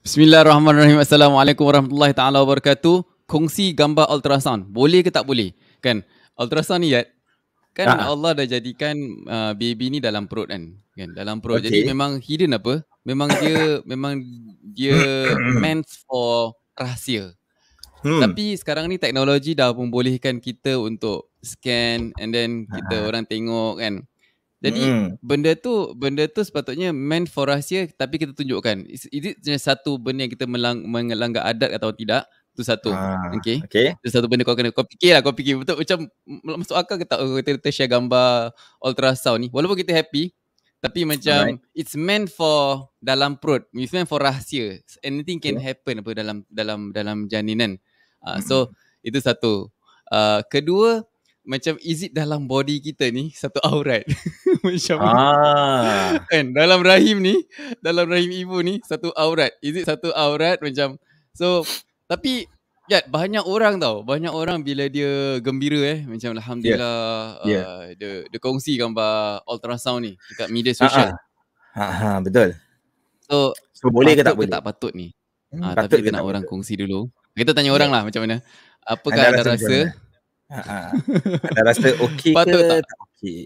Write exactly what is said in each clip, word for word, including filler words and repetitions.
Bismillahirrahmanirrahim. Assalamualaikum warahmatullahi taala wabarakatuh. Kongsi gambar ultrasound. Boleh ke tak boleh? Kan ultrasound ni Yat, kan Ha. Allah dah jadikan uh, baby ni dalam perut kan. Kan dalam perut. Jadi Okey. memang hidden apa? Memang dia memang dia meant for rahsia. Hmm. Tapi sekarang ni teknologi dah membolehkan kita untuk scan and then kita Ha. orang tengok kan. Jadi Mm-mm. benda tu benda tu sepatutnya meant for rahsia tapi kita tunjukkan. Is, is it satu benda yang kita melang, melanggar adat atau tidak? Tu satu. Ah, Okay. okey. Itu satu benda kau kena kau fikirlah, kau fikir betul macam masuk akal ke tak kita, kita share gambar ultrasound ni. Walaupun kita happy tapi Alright. macam it's meant for dalam perut. It's meant for rahsia. Anything can Okay. happen apa dalam dalam dalam janinan. Uh, Mm-mm. so itu satu. Uh, kedua, macam is it dalam body kita ni satu aurat. Macam Ah. kan dalam rahim ni, dalam rahim ibu ni satu aurat. Is it satu aurat macam so tapi ya banyak orang tau, banyak orang bila dia gembira eh macam alhamdulillah Yeah. Yeah. uh, dia dia kongsi gambar ultrasound ni dekat media Ha sosial. Ha ha betul. So, So boleh ke tak patut ke boleh? tak patut ni? Hmm, Ah, patut tapi ke kita nak tak orang patut? kongsi dulu. Kita tanya orang Yeah. lah macam mana. Apakah anda, Anda rasa macam rasa? mana? Ha ah. Anda rasa okey ke Patut tak? tak okey?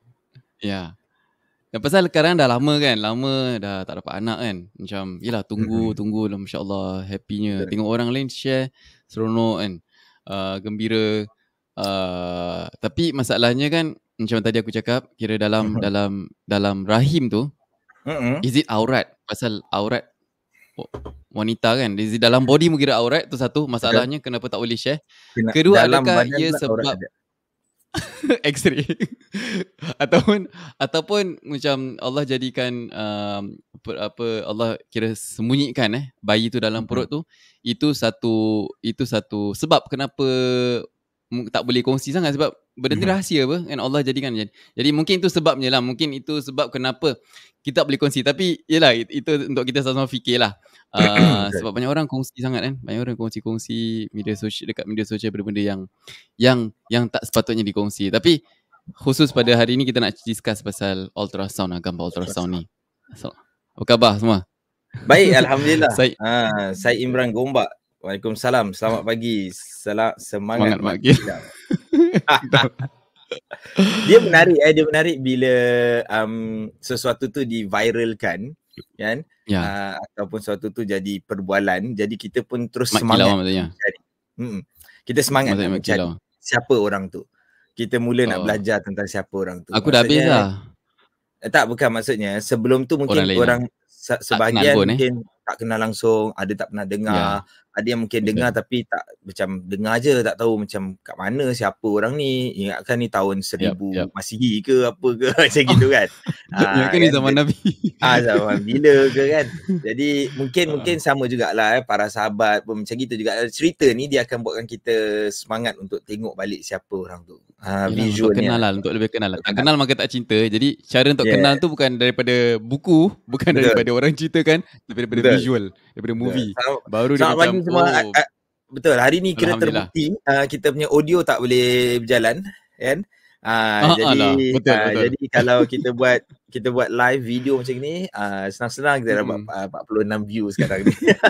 Ya. Dan pasal sekarang dah lama kan, lama dah tak dapat anak kan. Macam yelah tunggu Mm-mm. tunggu lah masya-Allah happynya. Betul. Tengok orang lain share seronok kan. Uh, gembira. Uh, tapi masalahnya kan macam tadi aku cakap, kira dalam Mm-hmm. dalam dalam rahim tu Mm-mm. is it aurat? Pasal aurat wanita kan. Is it dalam body mu kira aurat tu satu. Masalahnya betul. Kenapa tak boleh share? Kena, Kedua, dalam adakah badan ia pula aurat sebab ada. X-ray ataupun ataupun macam Allah jadikan um, apa, apa Allah kira sembunyikan eh bayi tu dalam perut tu, itu satu itu satu sebab kenapa tak boleh kongsi sangat sebab benda ni rahsia apa kan Allah jadikan. Jadi mungkin itu sebabnya lah, mungkin itu sebab kenapa kita tak boleh kongsi. Tapi yelah itu untuk kita sama-sama fikirlah. Uh, sebab banyak orang kongsi sangat kan, banyak orang kongsi-kongsi media sosial dekat media sosial benda-benda yang yang yang tak sepatutnya dikongsi. Tapi khusus pada hari ni kita nak discuss pasal ultrasound lah, gambar ultrasound ni. So, apa khabar semua? Baik, alhamdulillah. Syed. Ha, saya Imran Gombak. Waalaikumsalam. Selamat pagi. Salam semangat, semangat mak Islam. Dia menarik eh, dia menarik bila um, sesuatu tu diviralkan kan? Ya. Uh, ataupun sesuatu tu jadi perbualan, jadi kita pun terus Mak semangat kilau maksudnya. mencari. Hmm. Kita semangat Maksudnya nak mak mencari kilau. siapa orang tu. Kita mula oh. nak Oh. belajar tentang siapa orang tu. Aku dah habis lah. Eh, tak, bukan maksudnya. Sebelum tu mungkin orang, orang lah. sebahagian pun, mungkin eh. tak kenal langsung, ada tak pernah dengar. Ya. Ada yang mungkin Betul. dengar tapi tak macam dengar je, tak tahu macam kat mana siapa orang ni. Ingatkan ni tahun seribu yep, yep. Masihi ke apa ke macam gitu kan. Ingatkan ni zaman Nabi. Ah, zaman bila ke kan. Jadi mungkin uh. mungkin sama jugalah eh, para sahabat pun macam gitu juga. Cerita ni dia akan buatkan kita semangat untuk tengok balik siapa orang tu. Ah, visual ni. Untuk kenal lah, untuk lebih kenal. Tak kenal maka tak cinta. Jadi cara untuk yeah. kenal tu bukan daripada buku, bukan Betul. daripada orang ceritakan, tapi daripada Betul. visual, daripada movie. Betul. Baru dia Selamat macam semua. oh. Betul, hari ni kira terbukti uh, kita punya audio tak boleh berjalan kan. Uh, ah, jadi betul, uh, betul. jadi kalau kita buat kita buat live video macam ni, uh, senang-senang kita dapat hmm. uh, empat puluh enam view sekarang ni.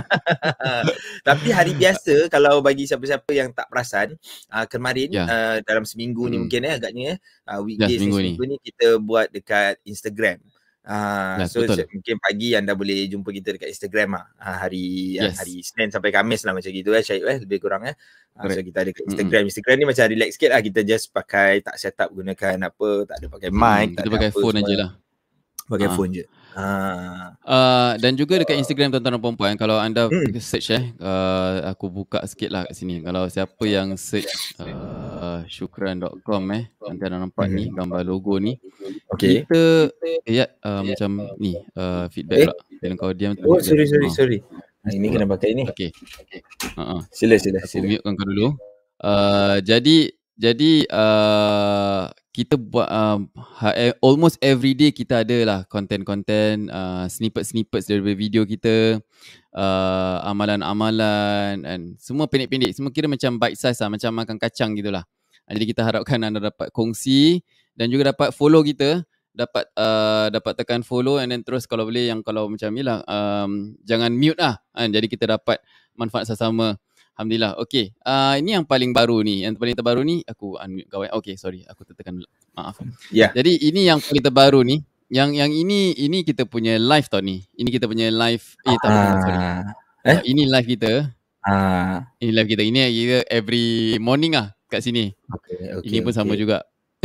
Tapi hari biasa kalau bagi siapa-siapa yang tak perasan, uh, kemarin yeah. uh, dalam seminggu hmm. ni mungkin eh agaknya uh, weekdays ya, seminggu ni, seminggu ni. ni kita buat dekat Instagram. Uh, yes, so betul. Mungkin pagi anda boleh jumpa kita dekat Instagram lah. Uh, hari yes. uh, hari Isnin sampai Khamis lah macam gitu eh Syed eh lebih kurang eh. Uh, so kita ada kat Instagram. Mm-hmm. Instagram ni macam relax sikit lah, kita just pakai tak set up gunakan apa, tak ada pakai mic, hmm, tak kita ada pakai apa, phone aja lah. Pakai uh. phone je. Uh. Uh, dan juga dekat Instagram tuan-tuan dan puan-puan, kalau anda hmm. search eh uh, aku buka sikit lah kat sini. Kalau siapa yang search uh, syukran dot com eh, nanti anda nampak hmm. ni gambar logo ni. Okay. Kita ya uh, macam ni uh, feedback eh? pula. Bila kau diam tu. Oh sorry sorry uh. sorry. Nah, ini kena pakai ni. Okey. Uh-uh. Sila sila aku sila. mute kau dulu. Uh, jadi jadi uh, kita buat um, almost every day kita ada lah content-content uh, snippet-snippets dari video kita, uh, amalan-amalan dan semua pendek-pendek, semua kira macam bite size lah, macam makan kacang gitulah. Jadi kita harapkan anda dapat kongsi dan juga dapat follow kita dapat uh, dapat tekan follow and then terus kalau boleh yang kalau macam ni lah um, jangan mute lah kan? Jadi kita dapat manfaat sama-sama. Alhamdulillah. Okay, uh, ini yang paling baru ni. Yang paling terbaru ni aku unmute kawan. Okay, sorry, aku tertekan dulu. Maaf. Yeah. Jadi ini yang paling terbaru ni. Yang yang ini ini kita punya live tau ni. Ini kita punya live. Eh tak ah. sorry. Eh? Uh, ini live kita. Ah. Ini live kita. Ini kita every morning lah kat sini. Okay, okay, ini pun okay. sama juga.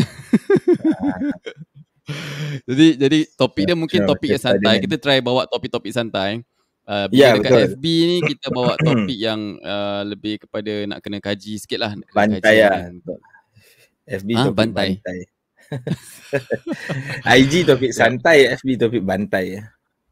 jadi jadi topik dia mungkin topik yang santai. Kita try bawa topik-topik santai. Uh, bila yeah, dekat betul. F B ni kita bawa topik yang uh, lebih kepada nak kena kaji sikit lah. Bantai lah. F B ha, topik bantai. bantai. I G topik santai, F B topik bantai.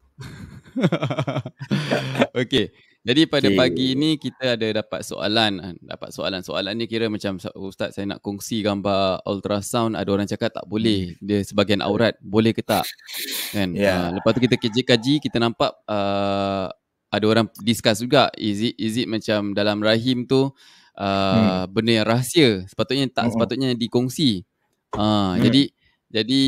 Okay. Jadi pada okay. pagi ni kita ada dapat soalan. Dapat soalan. Soalan ni kira macam, Ustaz saya nak kongsi gambar ultrasound. Ada orang cakap tak boleh. Dia sebahagian aurat. Boleh ke tak? Kan? Yeah. Uh, lepas tu kita kaji-kaji, kita nampak uh, ada orang discuss juga. Is it, is it macam dalam rahim tu uh, hmm. benda yang rahsia. Sepatutnya tak, hmm. sepatutnya dikongsi. Uh, hmm. Jadi, jadi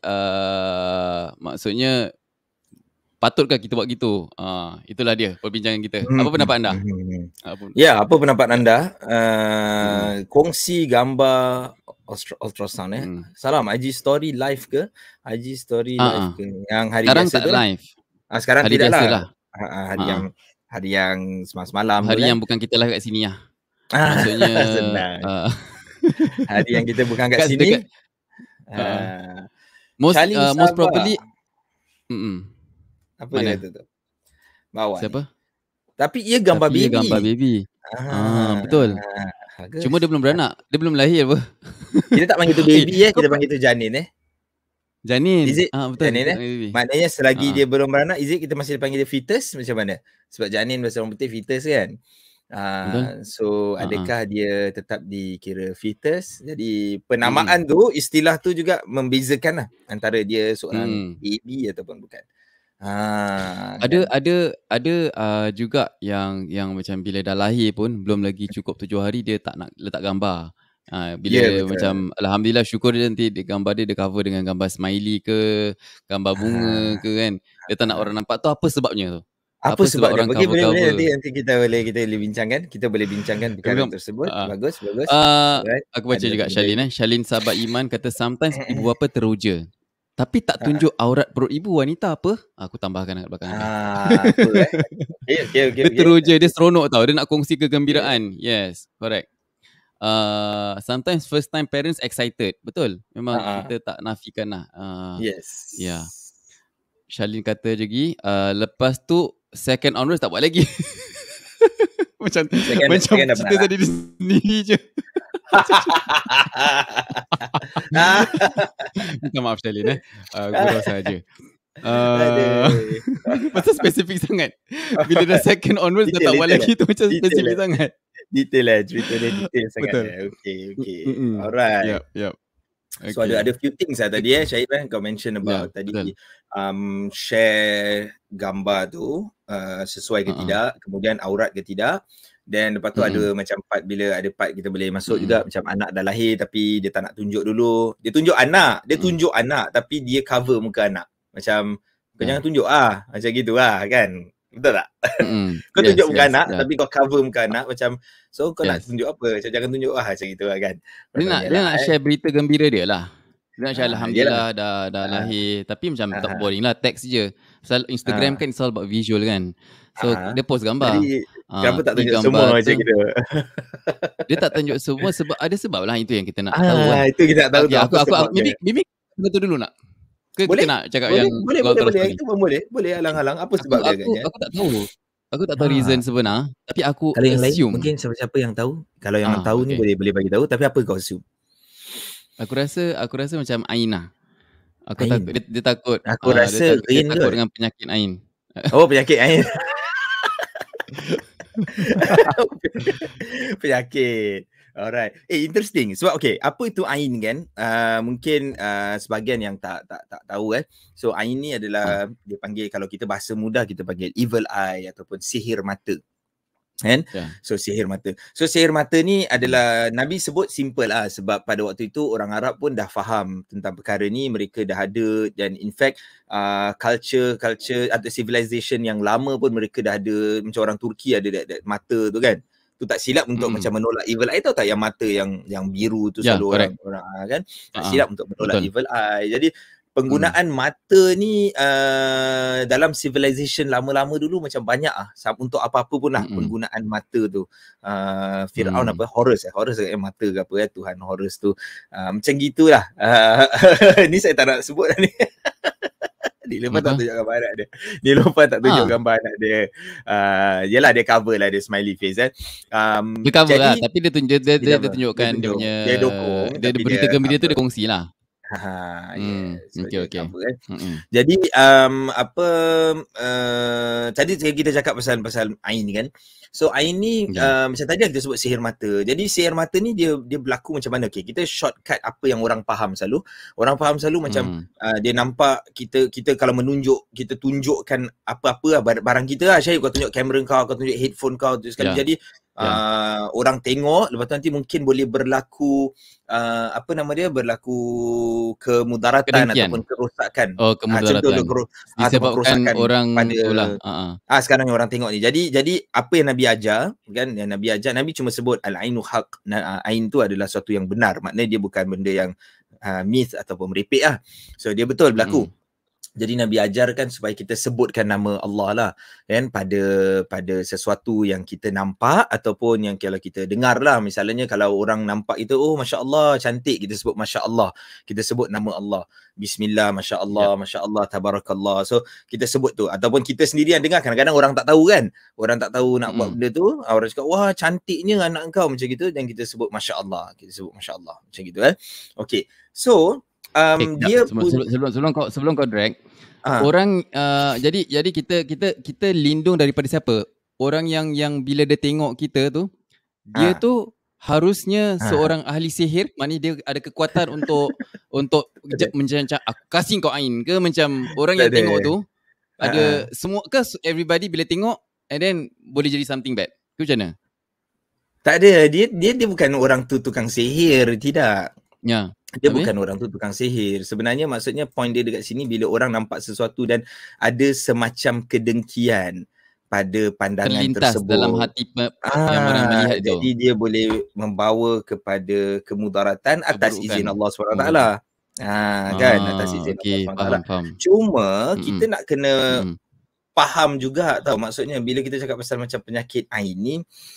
uh, maksudnya patutkah kita buat gitu? Uh, itulah dia perbincangan kita. Hmm. Apa pendapat anda? Hmm. Apa? Ya, apa pendapat anda? Uh, hmm. Kongsi gambar ultrasound eh. Hmm. Salam, I G story live ke? I G story uh-huh. live ke? Yang hari sekarang biasa tak tu? live. Ah, sekarang hari tidak biasa lah. lah. Uh, hari uh-huh. yang hari yang semalam hari kan? yang bukan kita live kat sini lah. Maksudnya uh, hari yang kita bukan kat sini. Dekat, uh, uh, most uh, most probably mm apa Mana? Dia kata tu? Bawa. Siapa? Tapi ia gambar Tapi baby. Ia gambar baby. Ah, ah betul. Ah, cuma dia belum beranak. Dia belum lahir apa. Kita tak panggil tu baby eh, kita panggil tu janin eh. Janin. Is it? Ah betul. Janin eh. Maknanya selagi ah. dia belum beranak, is it kita masih panggil dia fetus macam mana? Sebab janin bahasa orang putih fetus kan. Ah, so adakah ah. dia tetap dikira fetus? Jadi penamaan hmm. tu, istilah tu juga membezakan lah antara dia seorang hmm. baby ataupun bukan. Ha, ada kan? ada ada uh, juga yang yang macam bila dah lahir pun belum lagi cukup tujuh hari dia tak nak letak gambar. Uh, bila yeah, macam alhamdulillah syukur dia nanti dia gambar dia dia cover dengan gambar smiley ke, gambar bunga ha. ke kan. Dia tak nak orang nampak tu apa sebabnya tu? Apa, apa sebab, sebab orang cover boleh, boleh nanti nanti kita boleh kita boleh bincangkan, kita boleh bincangkan perkara tersebut. Uh, bagus bagus. Uh, right. Aku baca ada juga Shalin eh. Shalin sahabat iman kata sometimes ibu bapa teruja. Tapi tak tunjuk uh-huh. aurat perut ibu wanita apa? Aku tambahkan kat belakang. Ah, betul eh. Okay, okay, okay, dia teruja, dia seronok tau. Dia nak kongsi kegembiraan. Yeah. Yes, correct. Uh, sometimes first time parents excited. Betul. Memang uh-huh. kita tak nafikan lah. Uh, yes. Ya. Yeah. Shalin kata lagi, uh, lepas tu second onwards tak buat lagi. macam second, macam second cerita tadi di sendiri je. Minta maaf Shalin eh. Uh, gurau saja. Uh, macam spesifik sangat. Bila dah second onwards dah tak buat lagi tu macam spesifik lah. sangat. Detail lah, cerita dia detail sangat. Betul. Okay, okay. Mm-mm. Alright. Yep, yep. Okay. So ada ada few things lah tadi eh Syahid kan kau mention about yeah, tadi betul. um share gambar tu uh, sesuai ke uh-huh. tidak, kemudian aurat ke tidak. Dan lepas tu hmm. ada macam part bila ada part kita boleh masuk hmm. juga macam anak dah lahir tapi dia tak nak tunjuk dulu. Dia tunjuk anak, dia tunjuk hmm. anak tapi dia cover muka anak. Macam kau hmm. jangan tunjuk ah, macam gitu lah kan. Betul tak? Hmm. kau tunjuk yes, muka yes, anak yeah. tapi kau cover muka anak macam so kau yes. nak tunjuk apa? Macam jangan tunjuk ah macam gitu lah kan. Dia nak dia nak share berita gembira dia lah. Dia nak share ah, alhamdulillah dah dah ah. lahir tapi macam ah. tak boring lah teks je. Pasal Instagram ah. kan it's all about visual kan. So ah. dia post gambar. Jadi, kenapa tak tunjuk semua tu, macam gitu? Dia tak tunjuk semua sebab ada sebab lah itu yang kita nak ah, tahu kan. Itu kita nak tahu okay, aku, aku, aku, Mimi, Mimi betul dulu nak? Ke boleh? Kita nak cakap boleh, yang boleh, boleh, boleh. Itu pun boleh. Boleh alang-alang. Apa sebab aku, dia aku, agaknya? Aku tak tahu. Aku tak tahu ah. reason sebenar. Tapi aku kalau yang assume. Lain, mungkin siapa-siapa yang tahu. Kalau yang ah, tahu okay. ni boleh boleh bagi tahu. Tapi apa kau assume? Aku rasa aku rasa macam Ain lah. Aku Ain. takut dia, dia takut. Aku uh, rasa dia, dia, dia takut dengan penyakit Ain. Oh penyakit Ain. Penyakit. Alright. Eh interesting. Sebab okay, apa itu Ain kan? Uh, mungkin uh, sebahagian yang tak tak tak tahu eh. So Ain ni adalah hmm. dia panggil kalau kita bahasa mudah kita panggil evil eye ataupun sihir mata. Kan? Yeah. So sihir mata. So sihir mata ni adalah Nabi sebut simple lah, sebab pada waktu itu orang Arab pun dah faham tentang perkara ni, mereka dah ada, dan in fact uh, culture culture atau civilization yang lama pun mereka dah ada. Macam orang Turki ada that, that mata tu kan. Tu tak silap untuk mm. macam menolak evil eye. Tahu tak yang mata yang yang biru tu yeah, selalu correct. orang orang kan. Tak uh-huh. silap untuk menolak Betul. evil eye. Jadi penggunaan hmm. mata ni uh, dalam civilization lama-lama dulu macam banyak ah, untuk apa-apa pun lah hmm. penggunaan mata tu. Uh, Fir'aun hmm. apa? Horus eh? Horus eh, mata ke apa eh? Tuhan Horus tu. Uh, macam gitulah. Uh, ni saya tak nak sebut lah ni. Dia lepas tak tunjuk gambar anak dia. Dia lupa tak tunjuk ha. gambar anak dia. Uh, yelah dia cover lah, dia smiley face eh. Um, dia cover jadi, lah, tapi dia, tunjuk, dia, dia, dia tunjukkan dia, tunjuk, dia punya... Dia dukung. Dia, dia berita gembira tu dia kongsi lah. Ha, hmm, yes. so okay, okay. Cover, kan? hmm. Jadi um, apa uh, tadi kita cakap pasal pasal ain ni kan. So ain ni yeah. uh, macam tadi kita sebut sihir mata. Jadi sihir mata ni dia dia berlaku macam mana? Okay, kita shortcut apa yang orang faham selalu. Orang faham selalu macam hmm. uh, dia nampak kita kita kalau menunjuk, kita tunjukkan apa-apa lah, barang kita lah. Syahid, kau tunjuk kamera kau, kau tunjuk headphone kau tu sekali. Yeah. Jadi Yeah. Uh, orang tengok, lepas tu nanti mungkin boleh berlaku uh, apa nama dia, berlaku kemudaratan Kedengkian. ataupun kerosakan. Oh, kemudaratan. Ha, disebabkan orang pada uh-huh. ah sekarang yang orang tengok ni. Jadi jadi apa yang Nabi ajar kan, yang Nabi ajar, Nabi cuma sebut al-ainu haq. Ain tu adalah sesuatu yang benar. Maknanya dia bukan benda yang uh, myth ataupun merepek lah. So dia betul berlaku. Hmm. Jadi Nabi ajarkan supaya kita sebutkan nama Allah lah kan, pada pada sesuatu yang kita nampak ataupun yang kalau kita dengar lah. Misalnya kalau orang nampak itu, oh Masya Allah cantik, kita sebut Masya Allah, kita sebut nama Allah, Bismillah, Masya Allah, ya. Masya Allah, Tabarakallah. So kita sebut tu, ataupun kita sendiri yang dengar. Kadang-kadang orang tak tahu kan, orang tak tahu nak hmm. buat benda tu, orang cakap wah cantiknya anak kau macam gitu, dan kita sebut Masya Allah, kita sebut Masya Allah macam gitu eh. Okay, so Um, eh, dia sebelum, pun... sebelum sebelum kau sebelum kau drag ha. orang uh, jadi jadi kita kita kita lindung daripada siapa? Orang yang yang bila dia tengok kita tu, dia ha. tu harusnya ha. seorang ahli sihir, maknanya dia ada kekuatan untuk untuk macam aku kasih kau ain ke, macam orang yang tengok tu ada ha. semua ke everybody bila tengok and then boleh jadi something bad. Tu macam mana? Tak ada, dia dia dia bukan orang tu tukang sihir, tidak. Ya. Dia Habis? bukan orang tu tukang sihir. Sebenarnya maksudnya point dia dekat sini, bila orang nampak sesuatu dan ada semacam kedengkian pada pandangan terlintas tersebut dalam hati pe- ah, yang orang melihat jadi tu. Jadi dia boleh membawa kepada kemudaratan atas Keburukan. izin Allah subhanahu wa taala. Ha kan, atas izin okay, Allah subhanahu wa taala. Faham, Cuma mm-hmm. kita nak kena mm-hmm. faham juga tau, maksudnya bila kita cakap pasal macam penyakit ain ni,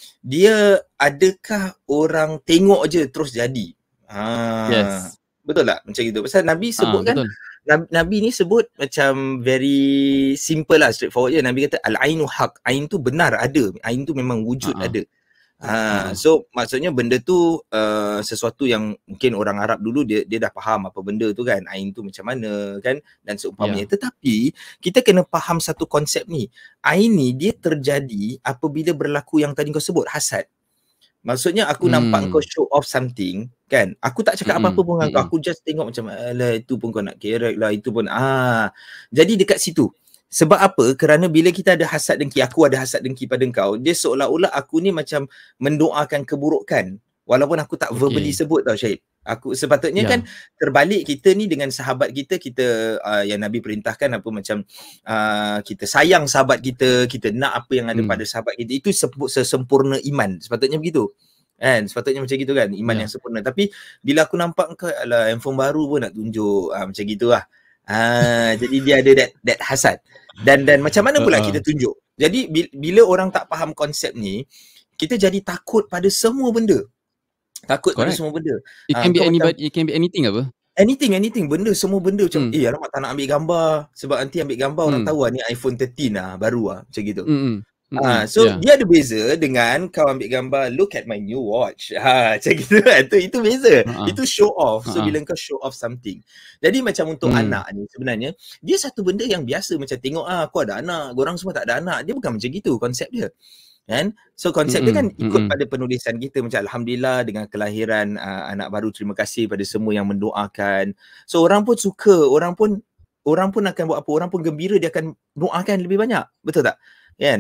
dia adakah orang tengok je terus jadi? Ha, yes. Betul tak? Macam gitu. Pasal Nabi sebut ha, kan, Nabi, Nabi ni sebut macam very simple lah, straightforward je. Nabi kata al-ainu haq. Ain tu benar ada. Ain tu memang wujud ha, ada. Ha, ha. So maksudnya benda tu uh, sesuatu yang mungkin orang Arab dulu dia dia dah faham apa benda tu kan. Ain tu macam mana kan, dan seumpamanya. Yeah. Tetapi kita kena faham satu konsep ni. Ain ni dia terjadi apabila berlaku yang tadi kau sebut, hasad. Maksudnya aku hmm. nampak kau show off something kan, aku tak cakap hmm. apa-apa pun dengan hmm. kau, aku just tengok macam alah itu pun kau nak kerek lah, itu pun ah. Jadi dekat situ, sebab apa? Kerana bila kita ada hasad dengki, aku ada hasad dengki pada kau, dia seolah-olah aku ni macam mendoakan keburukan walaupun aku tak okay. verbally sebut tau Syahid. Aku sepatutnya yeah. kan terbalik, kita ni dengan sahabat kita, kita uh, yang Nabi perintahkan apa macam uh, kita sayang sahabat kita, kita nak apa yang ada hmm. pada sahabat kita, itu sesempurna iman, sepatutnya begitu kan, sepatutnya macam gitu kan, iman yeah. yang sempurna. Tapi bila aku nampak kau alah handphone baru pun nak tunjuk, uh, macam gitulah. Ah, jadi dia ada that, that hasad. Dan dan macam mana pula uh-huh. kita tunjuk? Jadi bila orang tak faham konsep ni, kita jadi takut pada semua benda. Takut Correct. pada semua benda. It can uh, be anybody, it can be anything apa? Anything, anything. Benda, semua benda macam, hmm. eh alamak tak nak ambil gambar. Sebab nanti ambil gambar hmm. orang tahu lah ni iPhone thirteen lah, baru lah. Macam gitu. Hmm. Ah, so yeah. dia ada beza dengan kau ambil gambar, look at my new watch. Ha, macam gitu kan. Itu, itu beza. Uh-huh. Itu show off. So uh-huh. bila kau show off something. Jadi macam untuk hmm. anak ni sebenarnya, dia satu benda yang biasa. Macam tengok ah, aku ada anak, korang semua tak ada anak. Dia bukan macam gitu konsep dia. Kan? So konsep mm-hmm. dia kan ikut mm-hmm. pada penulisan kita, macam alhamdulillah dengan kelahiran uh, anak baru, terima kasih pada semua yang mendoakan. So orang pun suka, orang pun orang pun akan buat apa, orang pun gembira, dia akan doakan lebih banyak. Betul tak? Kan?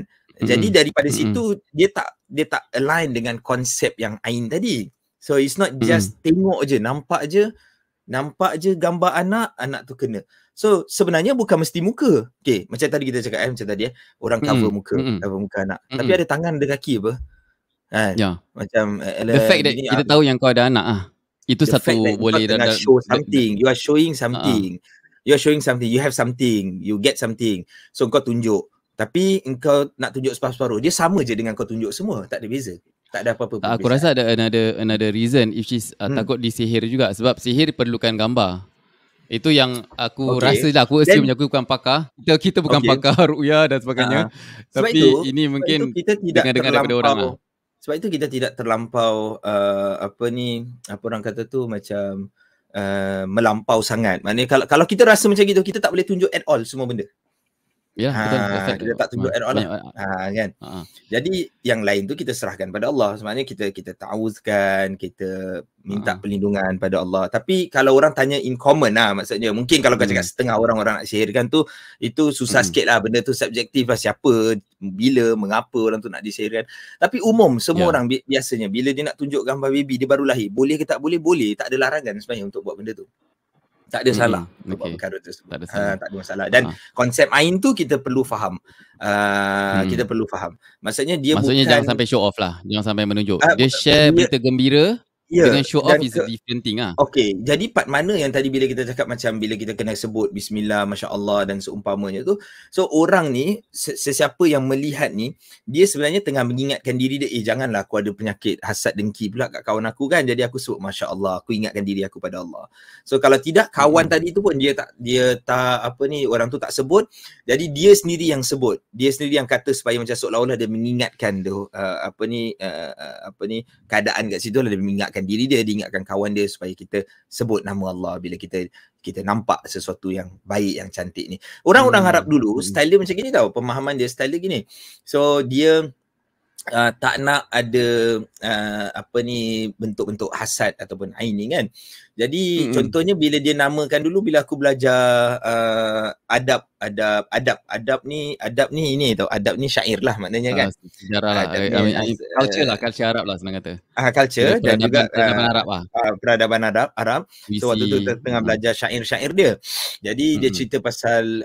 Jadi Mm-mm. daripada Mm-mm. situ dia tak dia tak align dengan konsep yang Ain tadi. So it's not just Mm-mm. tengok je, nampak je, nampak je gambar anak, anak tu kena. So sebenarnya bukan mesti muka. Okay, macam tadi kita cakap eh, macam tadi eh, orang cover Mm-mm. muka, Mm-mm. cover muka anak. Mm-mm. Tapi ada tangan, ada kaki apa? Kan? Ya. Macam The fact that gini, kita tahu yang kau ada anak ah. Itu the fact satu that boleh kau tengah da, da, show da, da, something, you are showing uh-uh. something. You are showing something, you have something, you get something. So kau tunjuk. Tapi engkau nak tunjuk separuh-separuh, dia sama je dengan kau tunjuk semua, tak ada beza. Tak ada apa-apa Tak, aku perbezaan. rasa ada another another reason if she's uh, hmm. takut disihir juga sebab sihir perlukan gambar. Itu yang aku okay. rasa lah, aku assume Then, aku bukan pakar. Kita kita bukan okay. pakar ruqyah dan sebagainya. Uh-huh. Tapi itu, ini mungkin kita tidak dengar-dengar daripada orang lah. Sebab itu kita tidak terlampau uh, apa ni, apa orang kata tu macam uh, melampau sangat. Maknanya kalau kalau kita rasa macam gitu, kita tak boleh tunjuk at all semua benda. Ya, yeah, betul. Ha, kita tak tunjuk at all lah. Ha, kan? Ha. Jadi yang lain tu kita serahkan pada Allah. Sebenarnya kita kita ta'awuzkan, kita minta ha. perlindungan pada Allah. Tapi kalau orang tanya in common lah, maksudnya mungkin kalau kau cakap hmm. setengah orang-orang nak sihirkan tu, itu susah hmm. sikit lah. Benda tu subjektif lah, siapa, bila, mengapa orang tu nak disihirkan. Tapi umum, semua yeah. orang bi- biasanya bila dia nak tunjuk gambar baby, dia baru lahir, boleh ke tak boleh? Boleh. Tak ada larangan sebenarnya untuk buat benda tu. Tak ada salah mm-hmm. okay. perkara tersebut. Tak ada, uh, tak ada masalah. Dan uh. konsep Ain tu kita perlu faham. Uh, hmm. Kita perlu faham. Maksudnya dia Maksudnya bukan... jangan sampai show off lah. Jangan sampai menunjuk. Uh, dia share dia, berita gembira yeah, dengan show off is a different thing lah. Okay. Jadi part mana yang tadi bila kita cakap macam bila kita kena sebut Bismillah, Masya Allah dan seumpamanya tu. So orang ni, sesiapa yang melihat ni, dia sebenarnya tengah mengingatkan diri dia, eh janganlah aku ada penyakit hasad dengki pula kat kawan aku kan. Jadi aku sebut Masya Allah, aku ingatkan diri aku pada Allah. So kalau tidak, kawan hmm. tadi tu pun dia tak, dia tak apa ni, orang tu tak sebut. Jadi dia sendiri yang sebut. Dia sendiri yang kata supaya macam seolah-olah dia mengingatkan tu, uh, apa ni, uh, apa ni, keadaan kat situ lah, dia mengingatkan diri dia, diingatkan kawan dia supaya kita sebut nama Allah bila kita kita nampak sesuatu yang baik, yang cantik ni. Orang-orang hmm. Arab dulu style dia macam gini tau, pemahaman dia style dia gini. So dia Uh, tak nak ada uh, apa ni bentuk-bentuk hasad ataupun ain ni kan. Jadi mm-hmm. contohnya bila dia namakan dulu, bila aku belajar uh, adab adab adab adab ni adab ni ini tau, adab ni syair lah maknanya kan. Uh, sejarah lah, I mean, I mean, culture lah, culture Arab lah senang kata. Ah uh, culture dan juga peradaban uh, Arab lah. Uh, peradaban Arab Arab. So waktu tu tengah uh. belajar syair-syair dia. Jadi mm-hmm. dia cerita pasal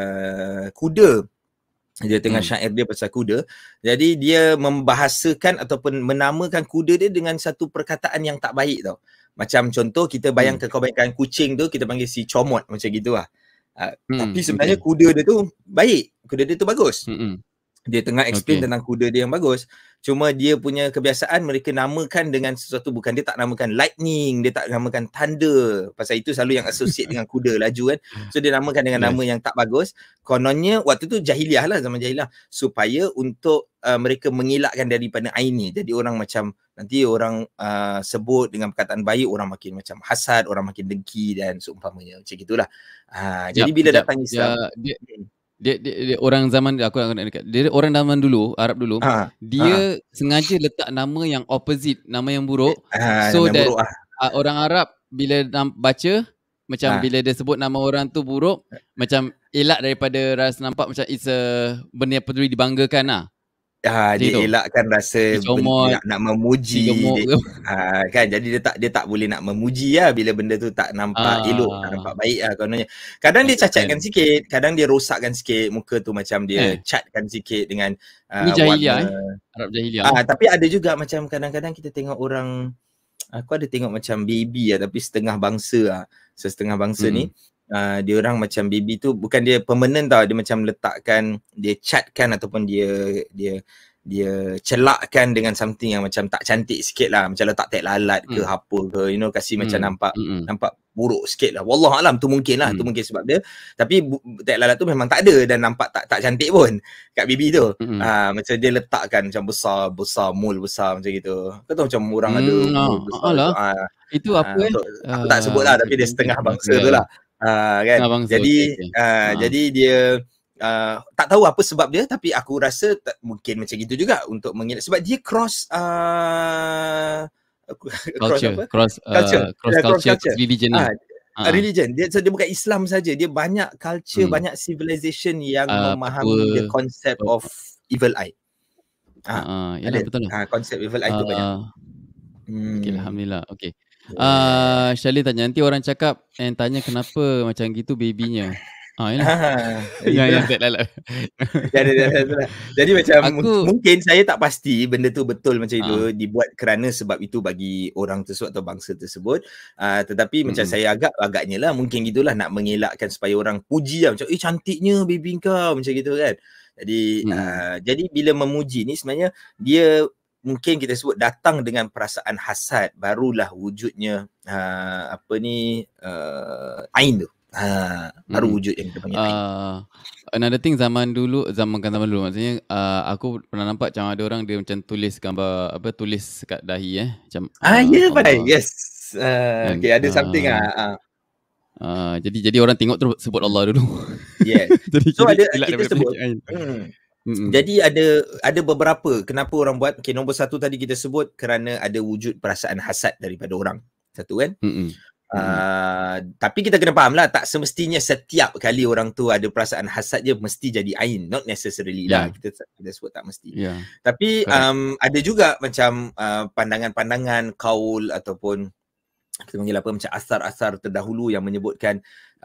uh, kuda. Dia tengah hmm. syair dia pasal kuda. Jadi dia membahasakan ataupun menamakan kuda dia dengan satu perkataan yang tak baik tau. Macam contoh kita bayangkan, hmm. kau bayangkan kucing tu kita panggil si comot macam gitu lah. Uh, hmm. Tapi sebenarnya okay. kuda dia tu baik. Kuda dia tu bagus. Hmm. Dia tengah explain okay. tentang kuda dia yang bagus. Cuma dia punya kebiasaan mereka namakan dengan sesuatu, bukan, dia tak namakan lightning, dia tak namakan thunder. Pasal itu selalu yang associate dengan kuda laju kan. So dia namakan dengan yes. nama yang tak bagus. Kononnya waktu tu jahiliah lah, zaman jahiliah. Supaya untuk uh, mereka mengelakkan daripada ain ni. Jadi orang macam, nanti orang uh, sebut dengan perkataan baik, orang makin macam hasad, orang makin dengki dan seumpamanya. Macam itulah. Uh, jadi bila jap, datang Islam. Ya, dia, Dia, dia, dia orang zaman aku nak dekat. Dia orang zaman dulu, Arab dulu, ha, dia ha. sengaja letak nama yang opposite, nama yang buruk. Ha, so that buruk, ha. orang Arab bila baca macam ha. bila dia sebut nama orang tu buruk, macam elak daripada rasa nampak macam it's a benda yang perlu dibanggakan lah. Ha, dia tu. elakkan rasa comot, nak, nak memuji dia, ha, kan. Jadi dia tak dia tak boleh nak memuji lah bila benda tu tak nampak ah. elok, tak nampak baik lah kononnya. Kadang dia cacatkan sikit, kadang dia rosakkan sikit muka tu, macam dia eh. catkan sikit dengan uh, ini jahiliah eh? Arab jahiliah. Ah, tapi ada juga macam kadang-kadang kita tengok orang, aku ada tengok macam baby lah, tapi setengah bangsa lah. So, setengah bangsa hmm. ni Uh, dia orang macam baby tu bukan dia permanent tau, dia macam letakkan, dia catkan ataupun dia dia dia celakkan dengan something yang macam tak cantik sikit lah, macam letak tek lalat ke hmm. apa ke, you know, kasih hmm. macam nampak hmm. nampak buruk sikit lah. Wallahualam, tu mungkin lah, hmm. tu mungkin sebab dia. Tapi tek lalat tu memang tak ada dan nampak tak tak cantik pun kat baby tu. Hmm. Uh, macam dia letakkan macam besar besar mul besar macam gitu. Kau tahu macam orang hmm. ada mul besar. Alah. Tu, uh, itu apa uh, eh? So, aku tak sebut lah, tapi dia setengah bangsa tu lah. Uh, kan bangsa, jadi okay, okay. Uh, uh. jadi dia uh, tak tahu apa sebab dia, tapi aku rasa tak, mungkin macam gitu juga untuk mengelak, sebab dia cross uh, culture, cross, uh, culture cross yeah, culture, cross culture religion uh, uh. religion dia, so dia bukan Islam saja, dia banyak culture, hmm. banyak civilization yang uh, memahami apa, the concept of evil eye. Ah, uh, yalah, ada. betul lah. Ah, konsep level I tu Uh, banyak. Okay, Hmm. Alhamdulillah. Okay. Yeah. Uh, Shalin tanya, nanti orang cakap and tanya kenapa macam gitu babynya. Ah, yalah. Ah, yang yang itulah. tak lalat. Ya, ya, ya, itulah. Jadi macam Aku- mungkin saya tak pasti benda tu betul macam itu Ah. dibuat kerana sebab itu bagi orang tersebut atau bangsa tersebut. Uh, tetapi macam Mm-mm. saya agak agaknya lah mungkin gitulah nak mengelakkan supaya orang puji lah macam eh cantiknya baby kau macam gitu kan. Jadi uh, jadi bila memuji ni sebenarnya dia mungkin kita sebut datang dengan perasaan hasad, barulah wujudnya uh, apa ni uh, ain tu. Ha, baru hmm. wujud yang kita panggil ain. Uh, another thing, zaman dulu, zaman kan zaman dulu maksudnya uh, aku pernah nampak macam ada orang dia macam tulis gambar apa tulis kat dahi eh macam Ah, uh, ya yeah, Allah. Yes. Uh, okay, ada uh, something ah. Uh, uh, jadi jadi orang tengok terus sebut Allah dulu. Yes. jadi so ada kita sebut. Hmm. Mm-mm. Jadi ada ada beberapa kenapa orang buat. Okay, nombor satu tadi kita sebut kerana ada wujud perasaan hasad daripada orang. Satu kan? Mm-mm. Uh, tapi kita kena faham lah, tak semestinya setiap kali orang tu ada perasaan hasad je mesti jadi ain, not necessarily yeah. lah kita, kita sebut tak mesti yeah. Tapi um, ada juga macam uh, pandangan-pandangan kaul ataupun kita panggil apa macam asar-asar terdahulu yang menyebutkan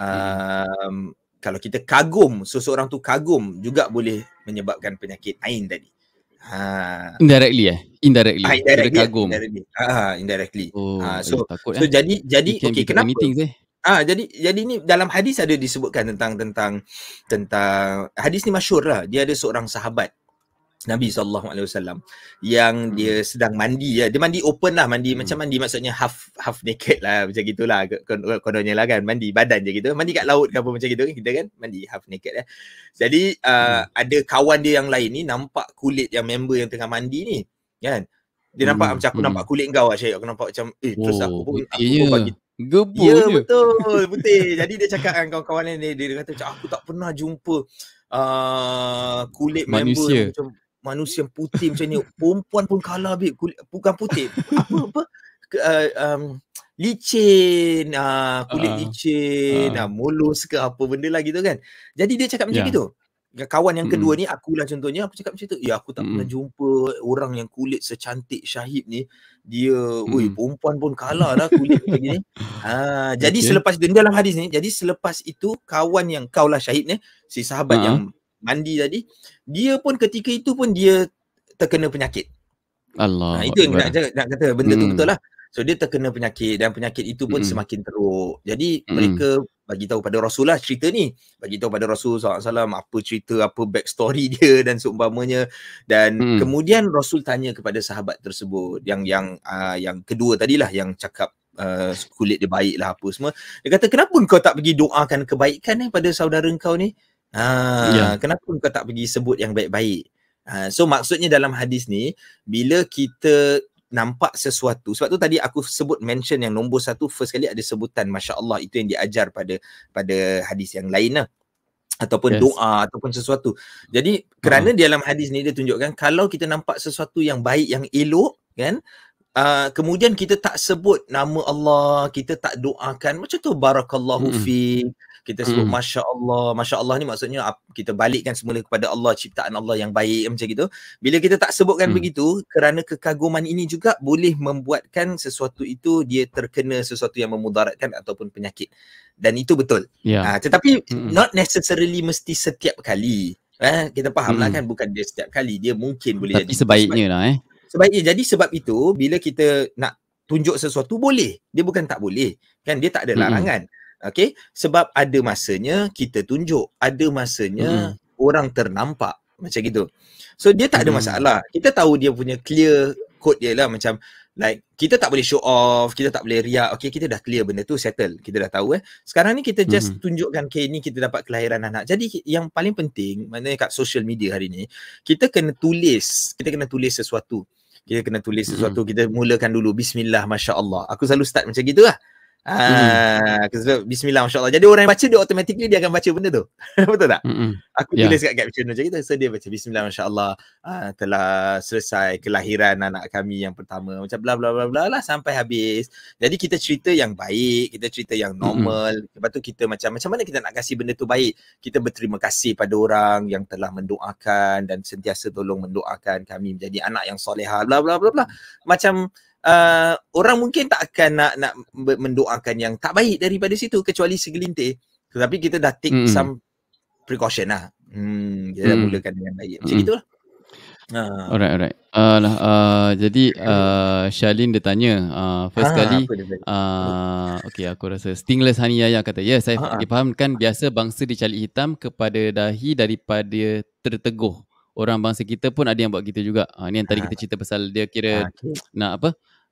um, hmm. kalau kita kagum, seseorang tu kagum juga boleh menyebabkan penyakit ain tadi. Ha. Indirectly eh? Indirectly. Ah, indirectly. Kagum. Indirectly. Ah, indirectly. Oh, ah, so takut, so eh? jadi jadi okey kenapa? Anything, eh? Ah, jadi jadi ni dalam hadis ada disebutkan tentang tentang tentang hadis ni masyhur lah. Dia ada seorang sahabat Nabi sallallahu alaihi wasallam yang hmm. dia sedang mandi ya. Dia mandi open lah, mandi hmm. macam mandi maksudnya half half naked lah macam gitulah kononnya lah kan, mandi badan je gitu. Mandi kat laut ke apa macam gitu kita kan, mandi half naked eh. Jadi uh, hmm. ada kawan dia yang lain ni nampak kulit yang member yang tengah mandi ni kan. Dia nampak hmm. macam aku hmm. nampak kulit kau ah Syed. Aku nampak macam eh terus oh, aku pun aku pun bagi gebur ya, je. Betul, putih. Jadi dia cakap dengan kawan-kawan lain dia, dia kata aku tak pernah jumpa uh, kulit member manusia. yang macam manusia yang putih macam ni. Perempuan pun kalah babe. Kulit, bukan putih. Apa apa uh, um, licin, uh, kulit uh, licin, uh. Uh, mulus ke apa benda lah gitu kan. Jadi dia cakap macam yeah. gitu. Kawan yang kedua mm. ni akulah contohnya, aku cakap macam tu. Ya aku tak mm. pernah jumpa orang yang kulit secantik Syahib ni. Dia, mm. woi perempuan pun kalah lah kulit macam ni. Ha, jadi okay. selepas itu dalam hadis ni, jadi selepas itu kawan yang kaulah Syahib ni, si sahabat uh-huh. yang mandi tadi, dia pun ketika itu pun dia terkena penyakit. Allah. Ha, itu yang nak, nak kata benda mm. tu betul lah. So dia terkena penyakit dan penyakit itu pun mm. semakin teruk. Jadi mm. mereka bagi tahu pada Rasul lah cerita ni. Bagi tahu pada Rasul sallallahu alaihi wasallam apa cerita, apa backstory dia dan seumpamanya. Dan mm. kemudian Rasul tanya kepada sahabat tersebut yang yang uh, yang kedua tadilah yang cakap uh, kulit dia baik lah apa semua. Dia kata kenapa kau tak pergi doakan kebaikan eh pada saudara kau ni? Ha, yeah. Kenapa kau tak pergi sebut yang baik-baik? Ha, so maksudnya dalam hadis ni bila kita nampak sesuatu, sebab tu tadi aku sebut mention yang nombor satu first kali ada sebutan Masya Allah, itu yang diajar pada pada hadis yang lain lah, ataupun yes. doa ataupun sesuatu. Jadi kerana uh-huh. dalam hadis ni dia tunjukkan kalau kita nampak sesuatu yang baik, yang elok kan, uh, kemudian kita tak sebut nama Allah, kita tak doakan macam tu barakallahu mm-hmm. fiik, kita sebut mm. Masya Allah. Masya Allah ni maksudnya kita balikkan semula kepada Allah, ciptaan Allah yang baik macam gitu. Bila kita tak sebutkan mm. begitu, kerana kekaguman ini juga boleh membuatkan sesuatu itu dia terkena sesuatu yang memudaratkan ataupun penyakit. Dan itu betul. Yeah. Ha, tetapi mm. not necessarily mesti setiap kali. Eh, kita faham mm. lah kan, bukan dia setiap kali. Dia mungkin boleh tapi jadi. Tapi sebaiknya lah eh. Sebaiknya. Jadi sebab itu, bila kita nak tunjuk sesuatu boleh. Dia bukan tak boleh. Kan dia tak ada larangan. Mm. Okay, sebab ada masanya kita tunjuk, ada masanya mm. orang ternampak macam gitu. So dia tak ada mm. masalah. Kita tahu dia punya clear code dia lah, macam like kita tak boleh show off, kita tak boleh riak. Okay, kita dah clear benda tu, settle. Kita dah tahu eh. Sekarang ni kita just mm. tunjukkan okay, ni kita dapat kelahiran anak. Jadi yang paling penting, maknanya kat social media hari ni, kita kena tulis, kita kena tulis sesuatu. Kita kena tulis sesuatu, mm. kita mulakan dulu Bismillah, Masya Allah. Aku selalu start macam gitu lah. Ah, mm-hmm. Bismillah, Masya Allah. Jadi orang yang baca dia automatically dia akan baca benda tu. Betul tak? Mm-hmm. Aku yeah. tulis kat caption macam itu. So dia baca Bismillah, Masya Allah, uh, telah selesai kelahiran anak kami yang pertama. Macam bla bla bla bla lah sampai habis. Jadi kita cerita yang baik, kita cerita yang normal. Mm-hmm. Lepas tu kita macam macam mana kita nak kasih benda tu baik? Kita berterima kasih pada orang yang telah mendoakan dan sentiasa tolong mendoakan kami menjadi anak yang solehah. Bla bla bla bla. Macam Uh, orang mungkin tak akan nak nak mendoakan yang tak baik daripada situ kecuali segelintir. Tetapi kita dah take mm. some precaution lah. Hmm, kita mm. dah mulakan dengan baik. Macam mm. itulah. Uh. Alright, alright. Uh, lah, uh, jadi uh, Shalin dia tanya uh, first ah, kali uh, okay, aku rasa Stingless Hani Yaya kata ya, saya ah, difahamkan biasa bangsa dicalik hitam kepada dahi daripada terteguh. Orang bangsa kita pun ada yang buat gitu juga. Uh, ni yang tadi ah. kita cerita pasal dia kira ah, okay. nak apa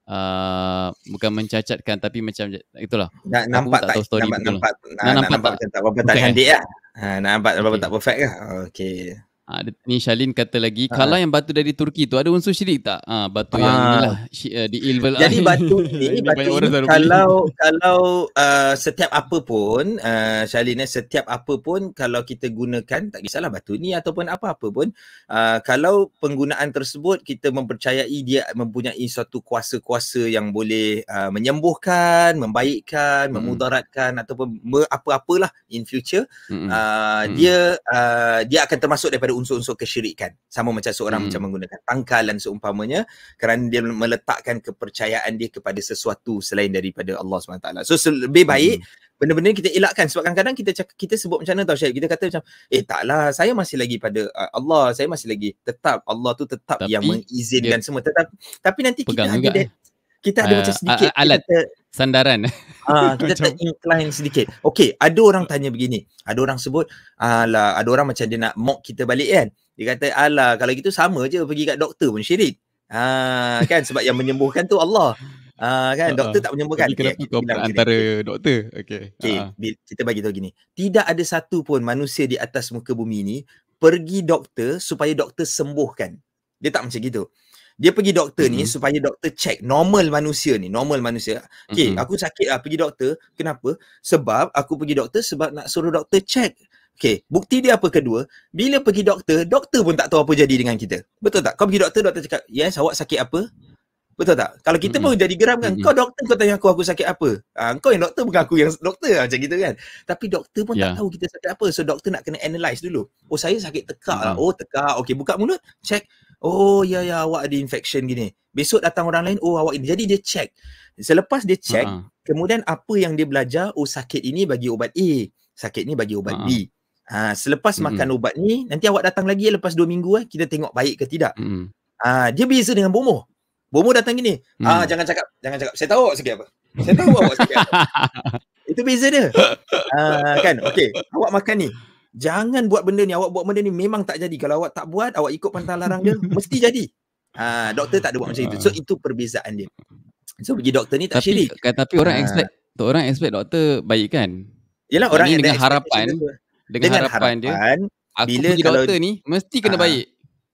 Uh, bukan mencacatkan tapi macam itulah. Nak nampak tak, tak nampak, nampak, nah, nak nampak, nampak tak tak apa tak cantik lah. Ha, nampak apa okay. tak perfect lah. Okey. Ha, ni Shalin kata lagi, ha. kalau yang batu dari Turki tu ada unsur syirik tak? Ha, batu ha. yang inilah uh, di ilbal. Jadi batu ni, batu ini kalau kalau uh, setiap apa pun, uh, Shalin, setiap apa pun kalau kita gunakan, tak kisahlah batu ni ataupun apa-apa pun, uh, kalau penggunaan tersebut kita mempercayai dia mempunyai suatu kuasa-kuasa yang boleh uh, menyembuhkan, membaikkan, hmm. memudaratkan ataupun me- apa-apalah in future, hmm. Uh, hmm. dia uh, dia akan termasuk daripada unsur-unsur kesyirikan. Sama macam seorang hmm. macam menggunakan tangkal dan seumpamanya kerana dia meletakkan kepercayaan dia kepada sesuatu selain daripada Allah subhanahu wa taala. So lebih baik hmm. benda-benda kita elakkan sebab kadang-kadang kita cakap, kita sebut macam mana tau Syed, kita kata macam eh taklah saya masih lagi pada uh, Allah, saya masih lagi tetap Allah tu tetap tapi yang mengizinkan semua tetap, tapi nanti kita ada de- kita ada uh, macam sedikit uh, alat kita, sandaran ah kita ter-incline sedikit. Okey, ada orang tanya begini, ada orang sebut alah, ada orang macam dia nak mock kita balik kan, dia kata alah kalau gitu sama je pergi kat doktor pun syirik. Ah kan, sebab yang menyembuhkan tu Allah. Ah kan, doktor tak menyembuhkan. Kenapa okay, kau antara gini. doktor? Okey. Okey, uh-huh. kita bagi tahu gini. Tidak ada satu pun manusia di atas muka bumi ni pergi doktor supaya doktor sembuhkan. Dia tak macam gitu. Dia pergi doktor mm-hmm. ni supaya doktor check normal manusia ni, normal manusia. Okey, mm-hmm. aku sakit lah pergi doktor. Kenapa? Sebab aku pergi doktor sebab nak suruh doktor check. Okey, bukti dia apa kedua? Bila pergi doktor, doktor pun tak tahu apa jadi dengan kita. Betul tak? Kau pergi doktor, doktor cakap, "Yes, awak sakit apa?" Betul tak? Kalau kita mm-hmm. pun jadi geram kan, mm-hmm. kau doktor kau tanya aku aku sakit apa? Ha, kau yang doktor bukan aku yang doktor macam gitu kan. Tapi doktor pun yeah. tak tahu kita sakit apa. So doktor nak kena analyse dulu. Oh saya sakit tekak mm-hmm. lah. Oh tekak. Okey, buka mulut, check. Oh ya ya awak ada infection gini. Besok datang orang lain, oh awak ini. Jadi dia check. Selepas dia check, uh-huh. kemudian apa yang dia belajar, oh sakit ini bagi ubat A, sakit ni bagi ubat uh-huh. B. Ha, selepas mm-hmm. makan ubat ni, nanti awak datang lagi lepas dua minggu eh, kita tengok baik ke tidak. Mm-hmm. Ha, dia beza dengan bomoh. Bomoh datang gini, hmm. ah jangan cakap, jangan cakap. Saya tahu awak sakit apa. Saya tahu awak sakit apa. Itu beza dia. Ah kan, okey. Awak makan ni. Jangan buat benda ni, awak buat benda ni memang tak jadi. Kalau awak tak buat, awak ikut pantang larang dia, mesti jadi. Ah doktor tak ada buat macam itu. So itu perbezaan dia. So pergi doktor ni tak syirik. Tapi, tapi orang ah. expect, orang expect doktor baik kan? Yalah orang yang dengan harapan, dengan, dengan harapan, harapan dia, aku bila pergi kalau doktor ni mesti kena ah. baik.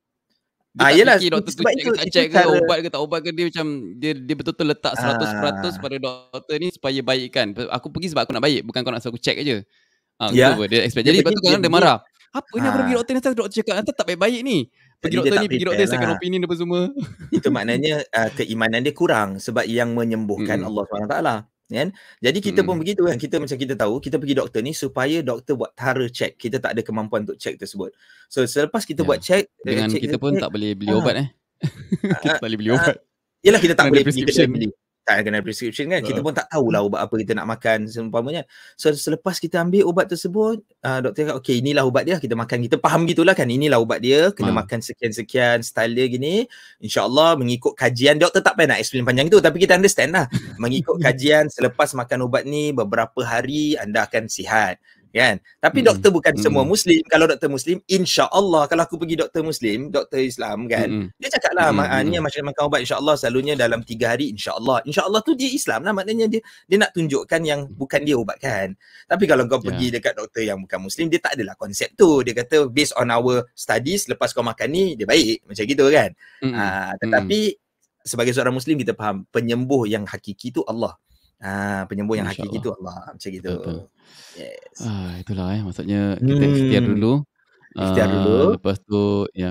Dia ah, tak yelah, fikir doktor tu check ke tak check ke, cara... ubat ke tak ubat ke, dia macam dia dia betul-betul letak seratus peratus ah. pada doktor ni supaya baik kan. Aku pergi sebab aku nak baik, bukan kau nak suruh aku check aje. Ah, yeah. Gitu dia expect. Jadi lepas tu kadang dia marah. Apa ni aku pergi doktor ni, doktor cakap anda tak baik-baik ni. Pergi jadi doktor ni, pergi doktor second opinion apa semua. Itu maknanya uh, keimanan dia kurang sebab yang menyembuhkan hmm. Allah subhanahu wa taala. Kan? Jadi kita hmm. pun begitu kan, kita macam kita tahu kita pergi doktor ni supaya doktor buat thorough check. Kita tak ada kemampuan untuk check tersebut. So selepas kita ya. buat check dengan check, kita, kita pun check, tak boleh beli ah. ubat eh. Kita tak boleh beli ubat. Yalah kita tak boleh prescription beli. Tak kena prescription kan. Kita uh. pun tak tahulah ubat apa kita nak makan seumpamanya. So selepas kita ambil ubat tersebut, uh, doktor kata okey inilah ubat dia, kita makan, kita faham gitulah kan. Inilah ubat dia, kena uh. makan sekian-sekian, style dia gini. InsyaAllah mengikut kajian, doktor tak payah nak explain panjang tu tapi kita understand lah. Mengikut kajian selepas makan ubat ni beberapa hari anda akan sihat. Kan? Tapi hmm. doktor bukan hmm. semua Muslim. Kalau doktor Muslim, insya-Allah kalau aku pergi doktor Muslim, doktor Islam kan, hmm. dia cakap lah, hmm. ni macam makan ubat insya-Allah selalunya dalam tiga hari insya-Allah. Insya-Allah tu dia Islam lah, maknanya dia dia nak tunjukkan yang bukan dia ubat kan. Tapi kalau kau yeah. pergi dekat doktor yang bukan Muslim, dia tak adalah konsep tu. Dia kata based on our studies, lepas kau makan ni dia baik, macam gitu kan. Hmm. Uh, tetapi hmm. sebagai seorang Muslim kita faham penyembuh yang hakiki tu Allah. Ah, penyembuh yang hakiki tu Allah, macam gitu. Betul. Yes. Ah, itulah eh maksudnya kita ikhtiar Hmm. dulu. Ikhtiar Uh, dulu. lepas tu ya.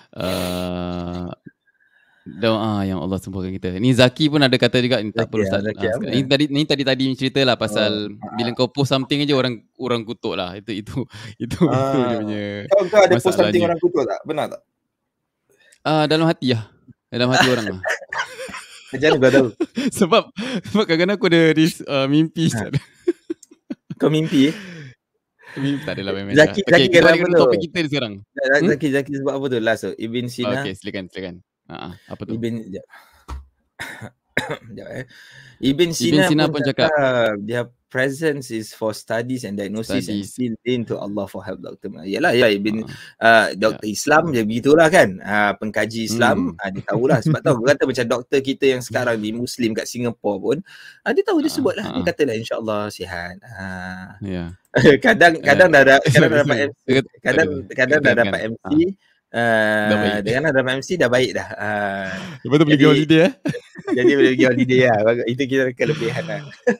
Uh, doa yang Allah sembuhkan kita. Ni Zaki pun ada kata juga ni tak Zaki, perlu ah, Ustaz. Zaki Uh, apa? ni tadi ni tadi tadi cerita lah pasal Oh, bila kau post something aja orang orang kutuk lah. Itu itu itu itu ah. dia punya Kau kau ada post something masalahnya. orang kutuk tak? Benar tak? Ah, uh, dalam hati lah. Dalam hati orang lah. Macam mana kau tahu? sebab sebab kadang-kadang aku ada this, uh, mimpi. Ha. Kau mimpi? Mimpi tak adalah main-main. Zaki, Okay, Zaki kita kata balik apa kepada tu? topik kita ni sekarang. Hmm? Zaki, Zaki sebut apa tu last tu? Ibn Sina. Okay, silakan, silakan. Uh-huh. Apa tu? Ibn, sekejap. Sekejap eh. Ibn Sina, Ibn Sina pun, pun cakap, cakap their presence is for studies and diagnosis studies. and still in to Allah for help doktor. Yalah, ya Ibn uh, uh, doktor yeah. Islam je begitulah kan. Uh, pengkaji Islam, hmm. uh, dia tahulah. Sebab tahu kata macam doktor kita yang sekarang di Muslim kat Singapura pun, uh, dia tahu, dia uh, sebutlah. uh, Dia katalah insya-Allah sihat. Uh. Yeah. kadang kadang dah ada, kadang dah dapat M C, kadang kadang dah dapat M C. Uh, dengan dah dapat M C dah baik dah. Uh, Lepas tu boleh pergi holiday eh. Jadi boleh pergi holiday lah. Itu kita kelebihan lah.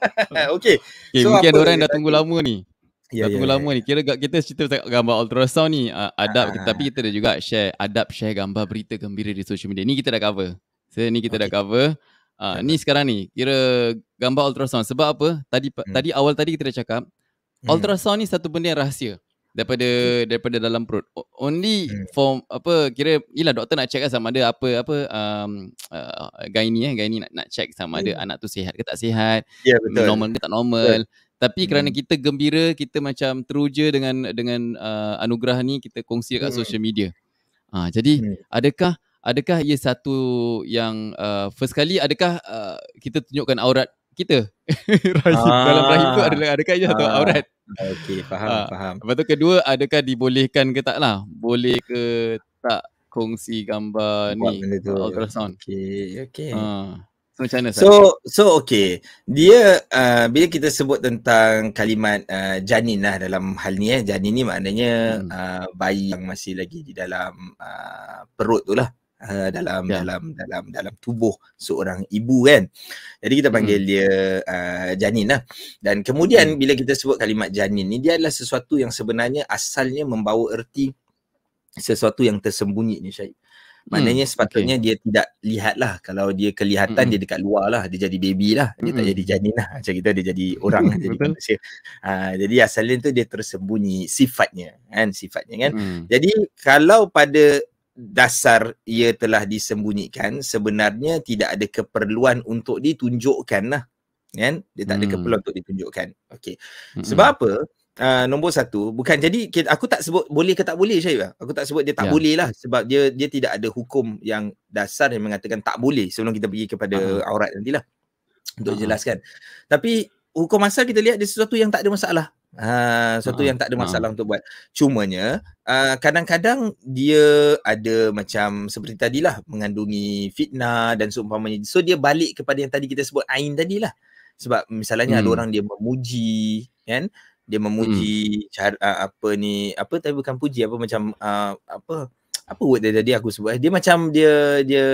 Okay. Okay, So, mungkin apa ada orang yang dah tunggu lama ni. Ya, dah ya, tunggu ya. lama ni. Kira kita cerita gambar ultrasound ni, uh, adab. Ah. Tapi kita ada juga share adab, share gambar berita gembira di social media. Ni kita dah cover. So, ni kita okay. dah cover. Uh, ni sekarang ni, kira gambar ultrasound. Sebab apa? Tadi hmm. tadi awal tadi kita dah cakap, hmm. ultrasound ni satu benda yang rahsia. Daripada okay. daripada dalam perut. Only hmm. for apa kira ialah doktor nak check kan sama ada apa apa um, uh, gynae eh gynae nak nak check sama ada hmm. anak tu sihat ke tak sihat, yeah, betul. normal ke tak normal. Betul. Tapi hmm. kerana kita gembira, kita macam teruja dengan dengan uh, anugerah ni, kita kongsi kat hmm. social media. Ha, jadi hmm. adakah adakah ia satu yang uh, first kali adakah uh, kita tunjukkan aurat kita? rahim ah. Dalam rahim tu adalah adakah ia satu ah. aurat? Okey, faham, uh, faham. Lepas tu kedua, adakah dibolehkan ke tak lah? Boleh ke tak kongsi gambar buat ni ultrasound? Okey, okey. Uh, so macam mana? So, so okey. Dia uh, bila kita sebut tentang kalimat uh, janin lah dalam hal ni eh, janin ni maknanya hmm. uh, bayi yang masih lagi di dalam uh, perut tu lah. Uh, dalam yeah. dalam dalam dalam tubuh seorang ibu kan. Jadi kita panggil hmm. dia uh, janin lah. Dan kemudian hmm. bila kita sebut kalimat janin ni, dia adalah sesuatu yang sebenarnya asalnya membawa erti sesuatu yang tersembunyi ni Syahid. Maknanya hmm. sepatutnya okay. dia tidak lihat lah. Kalau dia kelihatan hmm. dia dekat luar lah, dia jadi baby lah. Dia hmm. tak jadi janin lah. Macam kita dia jadi orang lah, jadi manusia. Uh, jadi asalnya tu dia tersembunyi sifatnya kan, sifatnya kan. Hmm. Jadi kalau pada dasar ia telah disembunyikan, sebenarnya tidak ada keperluan untuk ditunjukkan lah kan, dia tak hmm. ada keperluan untuk ditunjukkan. Okey. Hmm. Sebab apa? Uh, nombor satu, bukan jadi kita, aku tak sebut boleh ke tak boleh Syahid. Aku tak sebut dia tak yeah. boleh lah, sebab dia dia tidak ada hukum yang dasar yang mengatakan tak boleh sebelum kita pergi kepada uh-huh. aurat nantilah untuk uh-huh. jelaskan. Tapi hukum asal kita lihat dia sesuatu yang tak ada masalah. Ha, sesuatu uh, yang tak ada masalah uh. untuk buat. Cumanya uh, kadang-kadang dia ada macam seperti tadilah mengandungi fitnah dan seumpamanya. So dia balik kepada yang tadi kita sebut ain tadilah. Sebab misalnya hmm. ada orang dia memuji kan, dia memuji hmm. cara uh, apa ni, apa tapi bukan puji, apa macam uh, apa apa word dia tadi aku sebut. Dia macam dia dia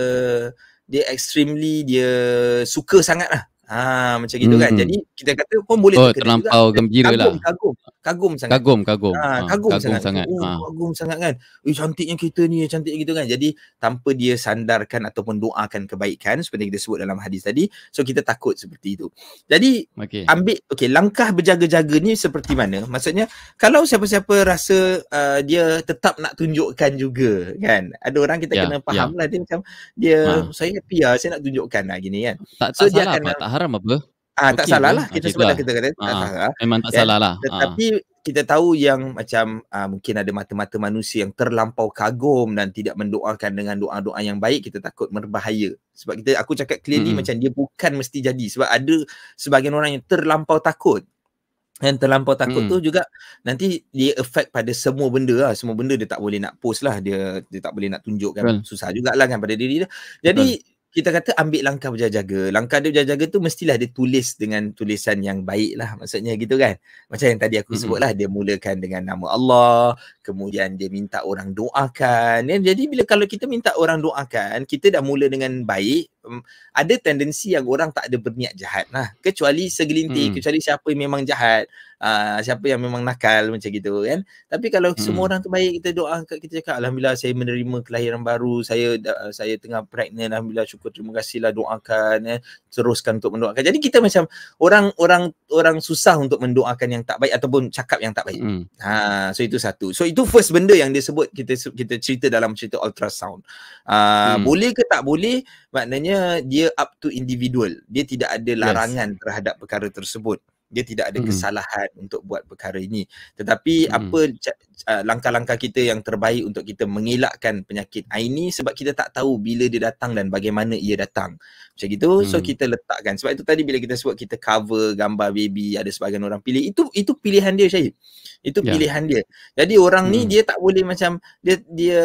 dia extremely dia suka sangatlah. Ha, macam gitu hmm. kan. Jadi kita kata pun boleh oh, terlampau juga. Gembira kagum, lah. Kagum, kagum sangat. Kagum, kagum. Ha, kagum, kagum sangat. sangat. Oh, ha. Kagum sangat kan. Eh, cantiknya kita ni, cantik gitu kan. Jadi tanpa dia sandarkan ataupun doakan kebaikan seperti kita sebut dalam hadis tadi. So kita takut seperti itu. Jadi okay. ambil, okey, langkah berjaga-jaga ni seperti mana? Maksudnya kalau siapa-siapa rasa uh, dia tetap nak tunjukkan juga kan. Ada orang kita yeah, kena faham yeah. lah, dia macam dia ha. saya happy lah, saya nak tunjukkan lah gini kan. Tak, so tak dia salah akan apa, tak haram apa? Ah, tak okay, salah lah. Kita sebut dah, kita kata ha, tak salah. Memang tak kan? salah lah. Tetapi ha. kita tahu yang macam ah, mungkin ada mata-mata manusia yang terlampau kagum dan tidak mendoakan dengan doa-doa yang baik, kita takut berbahaya. Sebab kita, aku cakap clearly hmm. macam dia bukan mesti jadi. Sebab ada sebahagian orang yang terlampau takut. Dan terlampau takut hmm. tu juga nanti dia affect pada semua benda lah. Semua benda dia tak boleh nak post lah. Dia dia tak boleh nak tunjukkan. Well. Susah jugalah kan pada diri dia. Jadi well. kita kata ambil langkah berjaga-jaga. Langkah dia berjaga-jaga tu mestilah dia tulis dengan tulisan yang baik lah. Maksudnya gitu kan. Macam yang tadi aku mm-hmm. sebut lah. Dia mulakan dengan nama Allah. Kemudian dia minta orang doakan. Dan jadi bila kalau kita minta orang doakan, kita dah mula dengan baik. um, ada tendensi yang orang tak ada berniat jahat lah, kecuali segelintir, hmm. kecuali siapa yang memang jahat, uh, siapa yang memang nakal macam gitu kan. Tapi kalau hmm. semua orang tu baik, kita doa, kita cakap alhamdulillah saya menerima kelahiran baru, saya uh, saya tengah pregnant, alhamdulillah, syukur, terima kasihlah, doakan, eh, teruskan untuk mendoakan. Jadi kita macam orang orang orang susah untuk mendoakan yang tak baik ataupun cakap yang tak baik. Hmm. Ha, so itu satu. So itu first benda yang dia sebut, kita kita cerita dalam cerita ultrasound. Uh, hmm. Boleh ke tak boleh, maknanya dia up to individual. Dia tidak ada larangan yes. terhadap perkara tersebut. Dia tidak ada hmm. kesalahan untuk buat perkara ini. Tetapi hmm. apa uh, langkah-langkah kita yang terbaik untuk kita mengelakkan penyakit ini, sebab kita tak tahu bila dia datang dan bagaimana ia datang. Macam gitu, hmm. so kita letakkan. Sebab itu tadi bila kita sebut kita cover gambar baby, ada sebagian orang pilih, itu itu pilihan dia, Syahid. Itu yeah. pilihan dia. Jadi orang hmm. ni dia tak boleh macam dia dia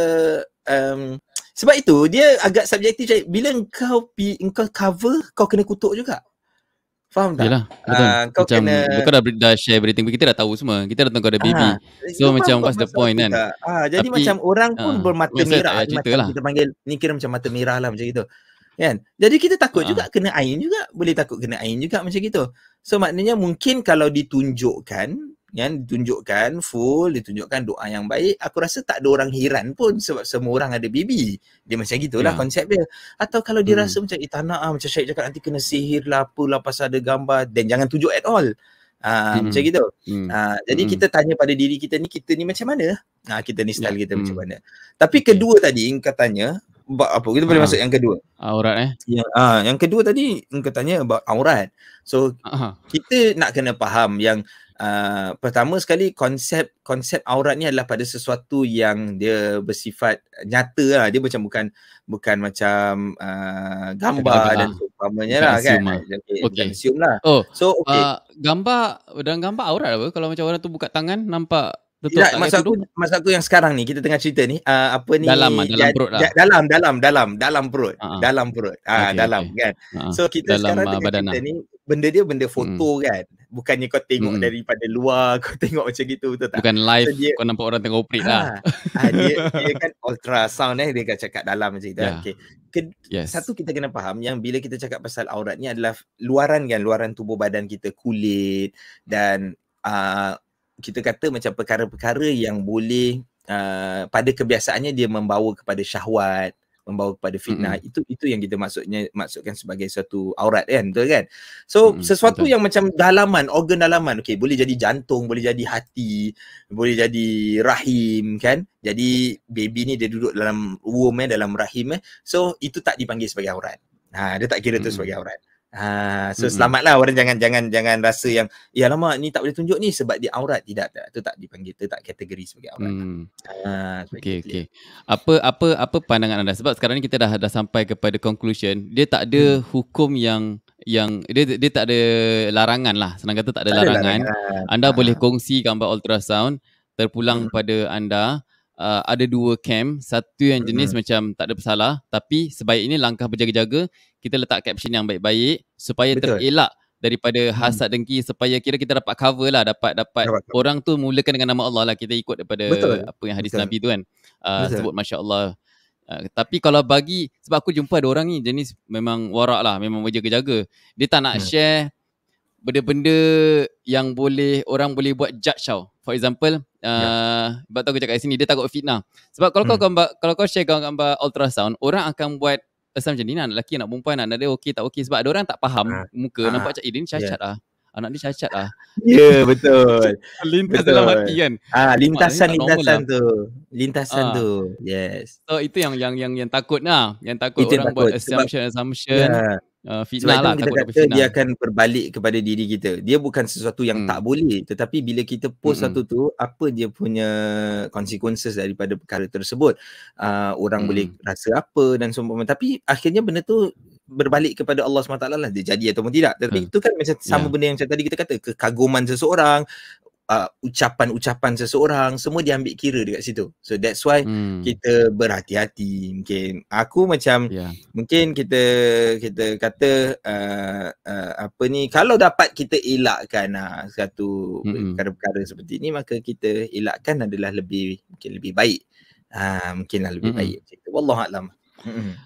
um, sebab itu dia agak subjektif, Syahid. Bila engkau engkau cover, kau kena kutuk juga. Faham tak? Yalah, betul. Uh, kau macam kena, kau dah, dah share everything, kita dah tahu semua. Kita dah tahu kau ada baby. Ah, so macam what's the point kan? Ah, jadi tapi, macam orang pun uh, bermata merah, macam lah. Kita panggil ni kira macam mata merah lah macam gitu. Kan? Jadi kita takut uh. juga kena ain juga, boleh takut kena ain juga macam gitu. So maknanya mungkin kalau ditunjukkan, kan, ditunjukkan full, ditunjukkan doa yang baik, aku rasa tak ada orang heran pun sebab semua orang ada baby. Dia macam gitulah yeah. konsep dia. Atau kalau dia hmm. rasa macam eh tak nak ah, macam Syed cakap nanti kena sihir lah apalah pasal ada gambar, dan jangan tunjuk at all. Ah, hmm. macam gitu. Hmm. Ah, jadi hmm. kita tanya pada diri kita ni, kita ni macam mana? Ah, kita ni style yeah. kita hmm. macam mana? Tapi okay. kedua tadi engkau tanya bab apa? Kita boleh ha. masuk yang kedua. Aurat eh? Yang ah, yang kedua tadi engkau tanya bab aurat. So Aha. kita nak kena faham yang Uh, pertama sekali konsep konsep aurat ni adalah pada sesuatu yang dia bersifat nyata lah. Dia macam bukan bukan macam uh, gambar dan seumpamanya lah kan. Okay. Okay. Assume lah. Oh, so okay. Uh, gambar dalam gambar aurat apa? Kalau macam orang tu buka tangan nampak betul. Tak, masa aku masa aku yang sekarang ni kita tengah cerita ni uh, apa ni dalam dalam jad, perut lah. Jad, dalam dalam dalam dalam perut. Uh-huh. Dalam perut. Ah uh, okay, dalam okay. kan. Uh-huh. So kita dalam, sekarang tengah cerita lah. ni benda dia benda foto hmm. kan. Bukannya kau tengok hmm. daripada luar, kau tengok macam gitu, betul tak? Bukan live, so dia, kau nampak orang tengah operate ha, lah. Ha, dia, dia kan ultrasound eh, dia kan cakap dalam macam itu. Yeah. Okay. Ke, yes. Satu kita kena faham yang bila kita cakap pasal aurat ni adalah luaran kan, luaran tubuh badan kita, kulit dan uh, kita kata macam perkara-perkara yang boleh uh, pada kebiasaannya dia membawa kepada syahwat, membawa kepada fitnah. Mm-hmm. Itu itu yang kita maksudnya maksudkan sebagai satu aurat kan, betul kan? So mm-hmm. sesuatu betul. Yang macam dalaman, organ dalaman, okey, boleh jadi jantung, boleh jadi hati, boleh jadi rahim kan. Jadi baby ni dia duduk dalam womb eh, dalam rahim eh. So itu tak dipanggil sebagai aurat. Ha, dia tak kira mm-hmm. tu sebagai aurat. Ha, so mm-hmm. selamatlah orang jangan jangan jangan rasa yang ya lama ni tak boleh tunjuk ni sebab dia aurat. Tidak, tak, itu tak dipanggil, itu tak kategori sebagai aurat. Hmm. Ha, okey okey. Apa apa apa pandangan anda, sebab sekarang ni kita dah dah sampai kepada conclusion, dia tak ada hmm. hukum yang yang dia dia tak ada larangan lah. Senang kata tak ada tak larangan. larangan. Anda ha. boleh kongsi gambar ultrasound, terpulang hmm. pada anda. Uh, ada dua camp, satu yang jenis mm-hmm. macam tak ada bersalah, tapi sebaiknya langkah berjaga-jaga, kita letak caption yang baik-baik supaya Betul. terelak daripada hasad hmm. dengki, supaya kira kita dapat cover lah, dapat dapat Betul. orang tu mulakan dengan nama Allah lah, kita ikut daripada Betul. apa yang hadis Betul. Nabi tu kan uh, sebut Masya Allah. Uh, tapi kalau bagi, sebab aku jumpa ada orang ni jenis memang warak lah, memang berjaga-jaga, dia tak nak hmm. share benda-benda yang boleh orang boleh buat judge tau. For example, uh, ya. sebab tu aku cakap kat sini, dia takut fitnah. Sebab kalau hmm. kau gambar, kalau kau share gambar ultrasound, orang akan buat assumption ni anak lelaki, anak perempuan, anak dia okey tak okey, sebab ada orang tak faham ha. muka, ha. nampak macam eh dia ni cacat yeah. lah. Anak dia cacat lah. Ya yeah, betul. Lintas betul. dalam hati kan. Ah, lintasan-lintasan lintasan tu. Lintasan ah. tu. Yes. So itu yang yang yang yang takut lah. Yang takut itu orang takut. buat assumption sebab, assumption. Yeah. Uh, fitnah lah, kita kata dia akan berbalik kepada diri kita. Dia bukan sesuatu yang hmm. tak boleh, tetapi bila kita post hmm. satu tu, apa dia punya consequences daripada perkara tersebut, uh, orang hmm. boleh rasa apa dan semua. Tapi akhirnya benda tu berbalik kepada Allah subhanahu wa taala lah, dia jadi ataupun tidak. Tapi hmm. itu kan macam sama yeah. benda yang macam tadi kita kata, kekaguman seseorang, Uh, ucapan-ucapan seseorang, semua diambil kira dekat situ. So that's why hmm. kita berhati-hati. Mungkin aku macam yeah. mungkin kita kita kata uh, uh, apa ni, kalau dapat kita elakkan uh, satu mm-hmm. perkara-perkara seperti ini, maka kita elakkan adalah lebih mungkin lebih baik. Ah uh, mungkinlah lebih mm-hmm. baik. Wallahu a'lam. Mm-hmm.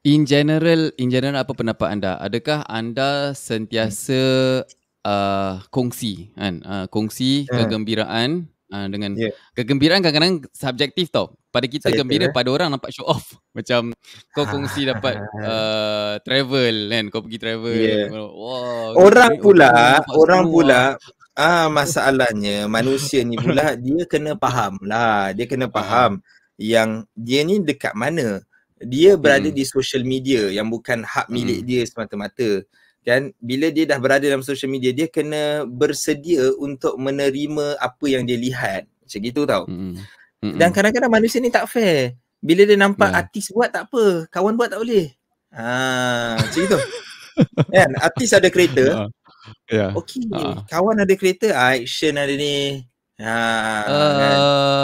In general, in general apa pendapat anda? Adakah anda sentiasa uh, kongsi kan? Uh, kongsi Hmm. kegembiraan uh, dengan yeah. kegembiraan kadang-kadang subjektif tau. Pada kita Subjektif, gembira, eh? pada orang nampak show off. Macam kau kongsi dapat uh, travel kan, kau pergi travel. Yeah. Wow. Orang pula, oh, orang pula ah masalahnya manusia ni pula dia kena faham lah. Dia kena faham uh-huh. yang dia ni dekat mana. Dia berada mm-hmm. di social media yang bukan hak milik mm-hmm. dia semata-mata. Kan bila dia dah berada dalam social media, dia kena bersedia untuk menerima apa yang dia lihat. Macam gitu tau. Mm-hmm. Dan kadang-kadang manusia ni tak fair. Bila dia nampak yeah. artis buat tak apa, kawan buat tak boleh. Ha, macam gitu. Kan artis ada kereta. Uh, yeah. Okey, uh. kawan ada kereta, action ada ni. Ha, uh, kan.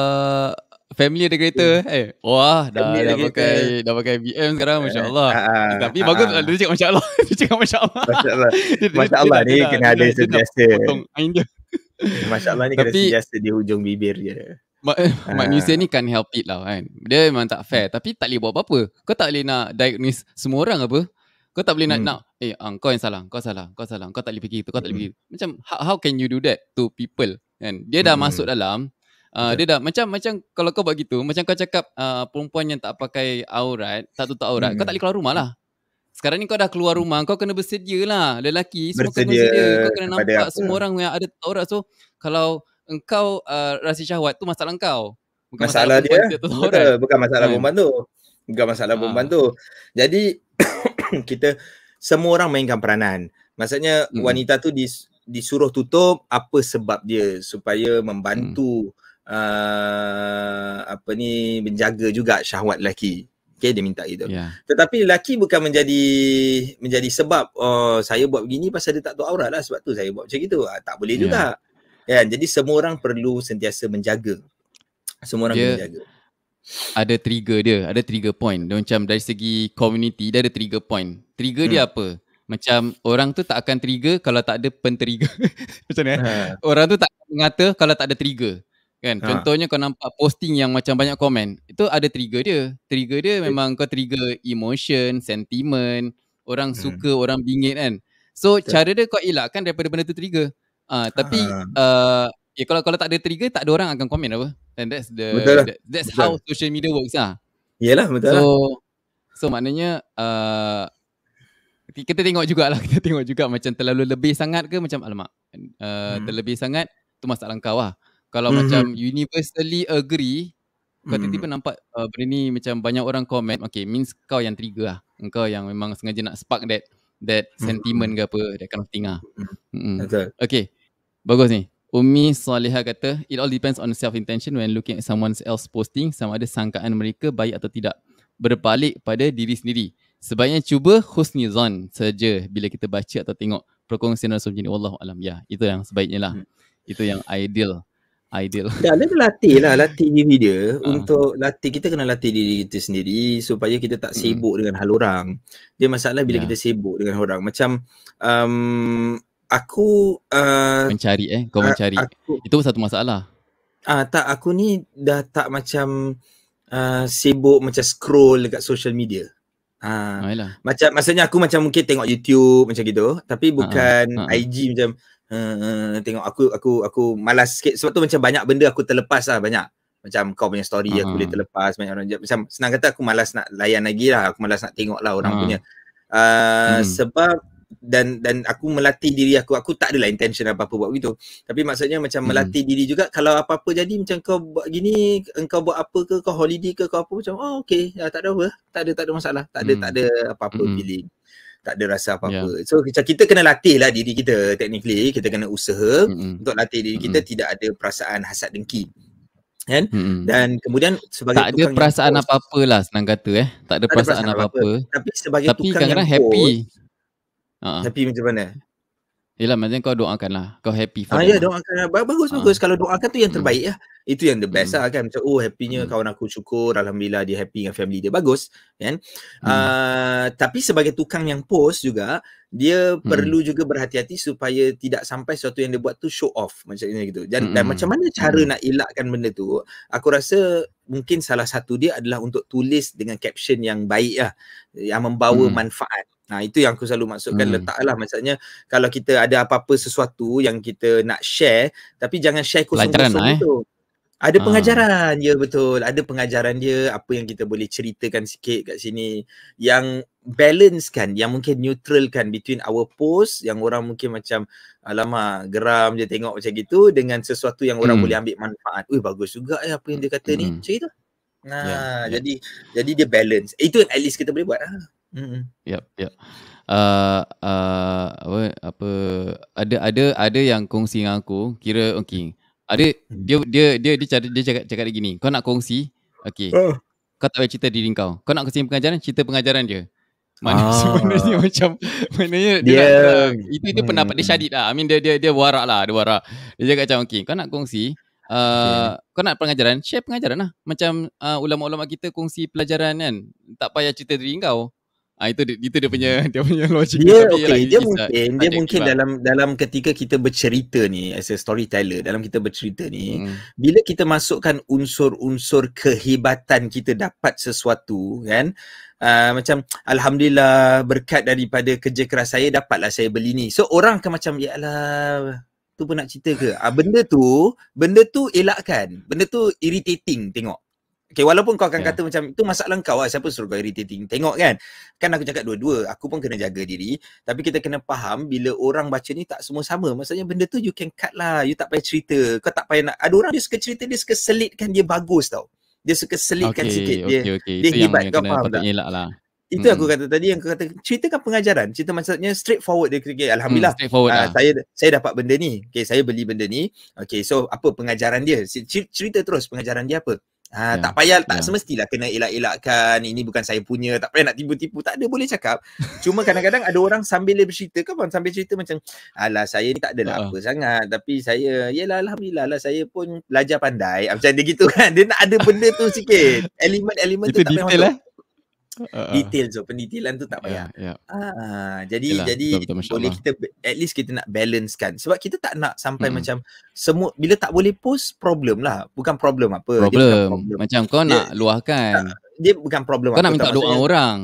Family ada kereta yeah. eh. Wah, dah dah pakai dah pakai B M sekarang, masya-Allah. Uh, uh, eh, tapi uh, bagus uh, dia cakap masya-Allah. Dia cakap masya-Allah. Masya-Allah. Masya-Allah ni kena ada sentiasa. Masya-Allah ni kena sentiasa di hujung bibir je. Ma- uh. Manusia ni can't help it lah kan. Dia memang tak fair, tapi tak boleh buat apa-apa. Kau tak boleh nak diagnose semua orang apa. Kau tak boleh nak hmm. nak eh uh, kau yang salah, kau salah, kau salah, kau tak boleh fikir itu, kau tak boleh fikir. Macam how, how can you do that to people kan? Dia dah hmm. masuk dalam Uh, dia dah macam macam kalau kau buat gitu, macam kau cakap uh, perempuan yang tak pakai aurat, tak tutup aurat, hmm. kau tak boleh keluar rumah lah. Sekarang ni kau dah keluar rumah, kau kena bersedia lah. Lelaki semua kena bersedia, kau kena nampak apa? Semua orang yang ada tutup aurat. So kalau engkau uh, rasa syahwat tu masalah engkau, bukan masalah, masalah dia. Betul, bukan masalah hmm. perempuan tu. Bukan masalah ha. perempuan tu. Jadi kita semua orang mainkan peranan. Maksudnya hmm. wanita tu dis, disuruh tutup apa sebab dia, supaya membantu hmm. Uh, apa ni menjaga juga syahwat lelaki. Okey, dia minta itu. Yeah. Tetapi lelaki bukan menjadi menjadi sebab oh saya buat begini pasal dia tak tahu aurat lah, sebab tu saya buat macam gitu. Ah, tak boleh yeah. juga. Kan? Jadi semua orang perlu sentiasa menjaga. Semua orang dia, kena menjaga. Ada trigger dia, ada trigger point. Dia macam dari segi community dia ada trigger point. Trigger hmm. dia apa? Macam orang tu tak akan trigger kalau tak ada pen-trigger. Macam ni. Ha. Orang tu tak mengata kalau tak ada trigger. Kan, ha. Contohnya kau nampak posting yang macam banyak komen, itu ada trigger dia. Trigger dia memang kau trigger emotion, sentiment, orang hmm. suka, orang bingit kan. So betul. Cara dia kau elakkan daripada benda tu trigger. Ah, tapi uh, ya kalau kalau tak ada trigger, tak ada orang akan komen apa. And that's the that, that's betul. How social media works ah. Yalah, betul. So so maknanya uh, kita tengok jugalah, kita tengok juga macam terlalu lebih sangat ke macam alamak. Uh, hmm. Terlebih sangat tu masalah kau lah. Kalau mm-hmm. macam universally agree, kau mm. tiba-tiba nampak uh, benda ni macam banyak orang komen, okay, means kau yang trigger lah. Engkau yang memang sengaja nak spark that that mm. sentiment ke apa, that kind of thing lah. Mm. Mm. Okay, bagus ni. Umi Salihah kata, it all depends on self-intention when looking at someone else posting, sama ada sangkaan mereka baik atau tidak. Berbalik pada diri sendiri. Sebaiknya cuba husnizan saja bila kita baca atau tengok perkongsian Rasul ini. Wallahualam. Ya, itu yang sebaiknya lah. Mm. Itu yang ideal. Ideal. Dah, dia latih lah, latih diri dia. Uh. Untuk latih, kita kena latih diri kita sendiri supaya kita tak sibuk mm. dengan hal orang. Dia masalah bila yeah. kita sibuk dengan orang. Macam um, aku uh, mencari eh, kau mencari. Aku, itu satu masalah. Ah uh, tak, aku ni dah tak macam uh, sibuk macam scroll dekat social media. Ah, uh, macam maksudnya aku macam mungkin tengok YouTube macam gitu, tapi bukan uh, uh, uh. I G macam Uh, tengok aku aku aku malas sikit sebab tu macam banyak benda aku terlepas lah, banyak macam kau punya story uh-huh. aku boleh terlepas, banyak orang macam senang kata aku malas nak layan lagi lah, aku malas nak tengok lah orang uh-huh. punya uh, hmm. sebab dan dan aku melatih diri aku, aku tak adalah intention apa-apa buat begitu, tapi maksudnya macam hmm. melatih diri juga, kalau apa-apa jadi macam kau buat gini, engkau buat apa ke, kau holiday ke, kau apa macam oh okey, ya, tak ada apa, tak ada tak ada masalah, tak ada hmm. tak ada apa-apa hmm. feeling, tak ada rasa apa-apa. Yeah. So kita kena latih lah diri kita, technically kita kena usaha mm-hmm. untuk latih diri kita mm-hmm. tidak ada perasaan hasad dengki. Kan? Mm-hmm. Dan kemudian sebagai tak ada perasaan post, apa-apa lah senang kata eh. Tak ada tak perasaan, perasaan apa-apa. apa-apa. Tapi sebagai tapi tukang yang happy. Post, uh-huh. happy macam mana? Yelah maksudnya kau doakan lah. Kau happy for Ah them ya, lah. doakan. Bagus, Ah. bagus. Kalau doakan tu yang Mm. terbaik lah. Itu yang the best Mm. lah kan. Macam, oh happynya Mm. kawan aku, syukur. Alhamdulillah dia happy dengan family dia. Bagus. Kan? Mm. Uh, tapi sebagai tukang yang post juga, dia Mm. perlu juga berhati-hati supaya tidak sampai sesuatu yang dia buat tu show off. Macamnya gitu. Dan, Mm. dan macam mana cara Mm. nak elakkan benda tu, aku rasa mungkin salah satu dia adalah untuk tulis dengan caption yang baik lah. Yang membawa Mm. manfaat. Nah itu yang aku selalu maksudkan, Hmm. letaklah maksudnya kalau kita ada apa-apa sesuatu yang kita nak share, tapi jangan share kosong-kosong Pelajaran lah, eh. tu. Ada Ah. pengajaran dia, betul. Ada pengajaran dia, apa yang kita boleh ceritakan sikit kat sini. Yang balance kan, yang mungkin neutral kan between our post, yang orang mungkin macam alamak geram je tengok macam gitu, dengan sesuatu yang orang Hmm. boleh ambil manfaat. Ui bagus juga eh apa yang dia kata ni. Hmm. Macam itu. Nah, Yeah, yeah. jadi jadi dia balance. Itu yang at least kita boleh buat lah. Hmm. Yep, yep. Uh, uh, apa apa ada ada ada yang kongsi dengan aku, kira okey. Ada dia dia dia dia cakap dia cakap cakap gini, kau nak kongsi, okey. Oh. Kau tak payah cerita diri kau. Kau nak kongsi pengajaran, cerita pengajaran dia. Mana Ah. sebenarnya macam maknanya dia, Dia, dia nak, uh, itu itu hmm. pendapat dia syadid lah. I mean dia dia dia warak lah, dia warak. Dia cakap macam okey, kau nak kongsi, uh, okay. kau nak pengajaran, share pengajaran lah. Macam uh, ulama-ulama kita kongsi pelajaran kan. Tak payah cerita diri kau. Ah itu itu dia punya dia punya logik. Dia Tapi okey, yalah, dia is, mungkin uh, dia mungkin lah. dalam dalam ketika kita bercerita ni as a storyteller, dalam kita bercerita ni, hmm. bila kita masukkan unsur-unsur kehebatan kita dapat sesuatu kan, uh, macam alhamdulillah berkat daripada kerja keras saya dapatlah saya beli ni. So orang akan macam yalah tu pun nak cerita ke? Ah benda tu, benda tu elakkan. Benda tu irritating tengok. Okay, walaupun kau akan yeah. kata macam itu masalah kau lah, siapa suruh kau irritating. Tengok kan, kan aku cakap dua-dua, aku pun kena jaga diri. Tapi kita kena faham bila orang baca ni tak semua sama. Maksudnya benda tu you can cut lah, you tak payah cerita. Kau tak payah nak, ada orang dia suka cerita, dia suka selitkan dia bagus tau. Dia suka selitkan okay, sikit, okay, dia, okay. dia itu hebat, yang kau kena faham tak? Elak lah. Itu hmm. aku kata tadi, yang kau kata ceritakan pengajaran. Cerita maksudnya straightforward dia. Okay, alhamdulillah hmm, straightforward uh, lah. saya saya dapat benda ni. Okay, saya beli benda ni. Okay, so apa pengajaran dia? Cerita terus pengajaran dia apa. Ha, yeah, tak payah, tak yeah. semestilah kena elak-elakkan, ini bukan saya punya, tak payah nak tipu-tipu, tak ada, boleh cakap. Cuma kadang-kadang ada orang sambil dia bercerita, kan sambil cerita macam, alah saya ni tak adalah uh-huh. apa sangat, tapi saya, yelah alhamdulillah lah saya pun belajar pandai, macam dia gitu kan, dia nak ada benda tu sikit, elemen-elemen tu tak payah masuk. Eh? Uh, detail so pendetailan tu tak payah. Yeah, yeah. Ah, jadi Yalah, jadi betul, betul, boleh kita at least kita nak balancekan sebab kita tak nak sampai hmm. macam semua bila tak boleh post problem lah, bukan problem apa. Problem. Dia bukan problem. Macam kau dia, nak luahkan. Dia bukan problem kau apa. Kau nak minta doa orang.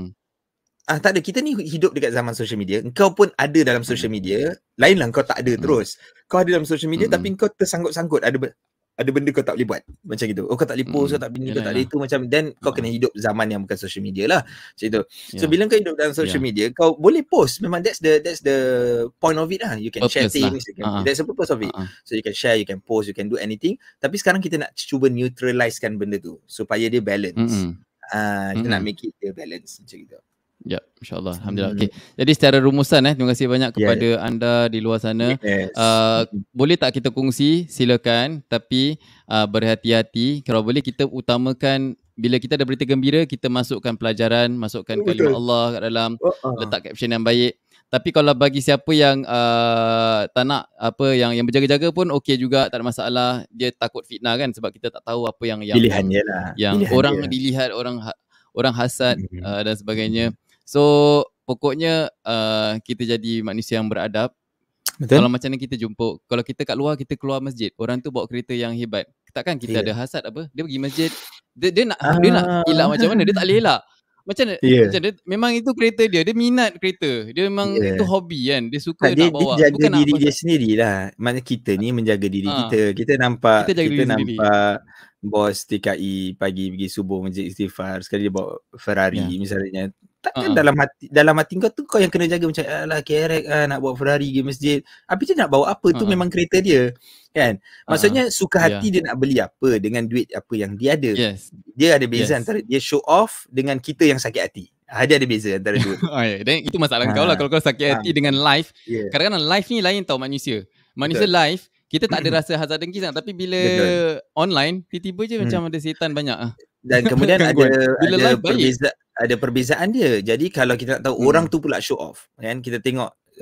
Ah tak ada, kita ni hidup dekat zaman social media. Kau pun ada dalam social media, lainlah kau tak ada hmm. terus. Kau ada dalam social media hmm. tapi kau tersangkut-sangkut ada ada benda kau tak boleh buat macam gitu. Oh kau tak boleh post, mm. kau tak boleh ni, kau tak boleh itu macam, dan kau uh. kena hidup zaman yang bukan social media lah. Macam itu. So yeah. bila kau hidup dalam social yeah. media, kau boleh post. Memang that's the that's the point of it lah. You can purpose share things, lah. you can, uh-huh. that's the purpose of it. Uh-huh. So you can share, you can post, you can do anything. Tapi sekarang kita nak cuba neutralizekan benda tu supaya dia balance. Mm-hmm. Uh, kita mm-hmm. nak make it dia balance macam gitu. Ya, insyaAllah. Alhamdulillah. Okay. Jadi secara rumusan, eh, terima kasih banyak kepada yeah. anda di luar sana. Yes. Uh, boleh tak kita kongsi? Silakan. Tapi uh, berhati-hati. Kalau boleh kita utamakan, bila kita ada berita gembira, kita masukkan pelajaran, masukkan oh, kalimah Allah kat dalam, oh, uh. letak caption yang baik. Tapi kalau bagi siapa yang uh, tak nak, apa yang yang berjaga-jaga pun okey juga, tak ada masalah. Dia takut fitnah kan, sebab kita tak tahu apa yang yang, Pilihan yang, lah. yang Pilihan orang dia. dilihat, orang orang hasad mm-hmm. uh, dan sebagainya. So pokoknya uh, kita jadi manusia yang beradab. Betul? Kalau macam ni kita jumpa, kalau kita kat luar, kita keluar masjid, orang tu bawa kereta yang hebat, takkan kita yeah. ada hasad apa? Dia pergi masjid, dia, dia nak ah. dia nak elak macam mana, dia tak boleh elak. Macam yeah. macam dia, memang itu kereta dia, dia minat kereta, dia memang yeah. itu hobi kan, dia suka tak, nak dia, bawa. Dia jaga bukan diri dia sendirilah. Maknanya kita ni menjaga diri ha. kita. Kita nampak kita, kita nampak sendiri. Bos T K I pagi pergi subuh masjid istighfar, sekali dia bawa Ferrari yeah. misalnya. Takkan uh-huh. dalam hati dalam hati kau tu kau yang kena jaga macam alah kerek ah, nak bawa Ferrari pergi masjid. Habis dia nak bawa apa tu uh-huh. memang kereta dia. Kan? Maksudnya uh-huh. suka hati yeah. dia nak beli apa dengan duit apa yang dia ada. Yes. Dia ada beza yes. antara dia show off dengan kita yang sakit hati. Ha, dia ada beza antara dua tu. Oh, yeah. Dan itu masalah ha. kau lah kalau kau sakit hati ha. dengan live. Yeah. Kadang-kadang live ni lain tau manusia. Manusia Betul. live kita tak ada rasa hasad dengki sangat, tapi bila Betul. online tiba-tiba je hmm. macam ada setan banyak ah. Dan kemudian ada bila ada perbeza, ada perbezaan dia. Jadi kalau kita nak tahu hmm. orang tu pula show off kan, kita tengok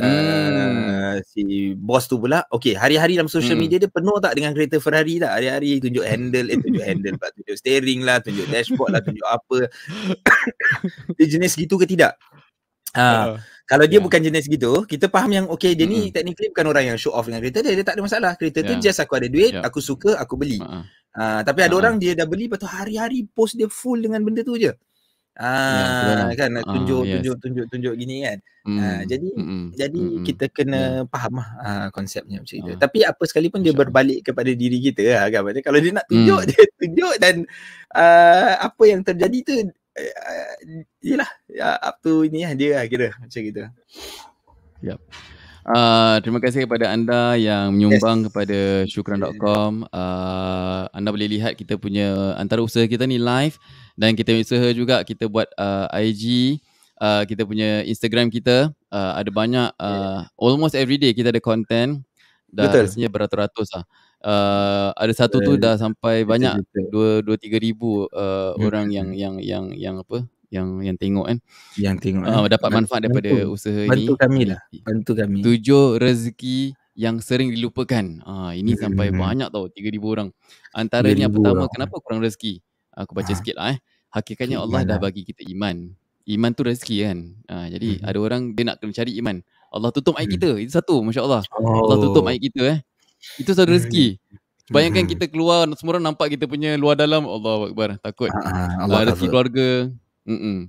uh, hmm. si bos tu pula, okay, hari-hari dalam social hmm. media dia penuh tak dengan kereta Ferrari tak? Hari-hari tunjuk handle, eh tunjuk handle pula, tunjuk steering lah, tunjuk dashboard lah, tunjuk apa. Dia jenis gitu ke tidak? Uh, uh, kalau dia yeah. bukan jenis gitu, kita faham yang okay, dia mm-hmm. ni technically bukan orang yang show off dengan kereta dia, dia tak ada masalah. Kereta yeah. tu just aku ada duit, yeah. aku suka, aku beli. Uh-huh. Uh, tapi ada uh-huh. orang dia dah beli, lepas tu hari-hari post dia full dengan benda tu je. Ah, yeah, kan nak tunjuk, uh, yes. tunjuk, tunjuk, tunjuk gini kan. Mm. Uh, jadi, mm-hmm. jadi mm-hmm. kita kena yeah. faham lah uh, konsepnya macam itu. Uh. Tapi apa sekalipun dia berbalik kepada diri kita lah kan. Maksudnya, kalau dia nak tunjuk, mm. dia tunjuk dan uh, apa yang terjadi tu uh, yelah uh, up to ini lah dia lah kira macam gitu. Yep. Uh, terima kasih kepada anda yang menyumbang yes. kepada syukran dot com. Uh, anda boleh lihat kita punya antara usaha kita ni live dan kita usaha juga kita buat uh, I G, uh, kita punya Instagram kita uh, ada banyak uh, almost every day kita ada content. Dah betul. Rasanya beratus-ratus lah. Uh, ada satu betul. Tu dah sampai betul, banyak dua tiga ribu uh, hmm. orang yang yang yang yang apa? yang yang tengok kan, yang tengok uh, dapat manfaat bantu, daripada usaha bantu ini. Bantu kami lah, bantu kami. Tujuh rezeki yang sering dilupakan. Ah, ini hmm. sampai banyak tau, tiga ribu orang. Antaranya yang pertama, orang. Kenapa kurang rezeki? Aku baca ha. sikit lah eh. Hakikatnya Allah dah bagi kita iman. Iman tu rezeki kan. Ah, jadi hmm. ada orang dia nak kena cari iman. Allah tutup air hmm. kita. Itu satu, Masya Allah. Oh. Allah tutup air kita eh. Itu satu rezeki. Bayangkan hmm. kita keluar, semua orang nampak kita punya luar dalam. Allahu Akbar, takut. Ah, Allah uh, rezeki keluarga. Hmm.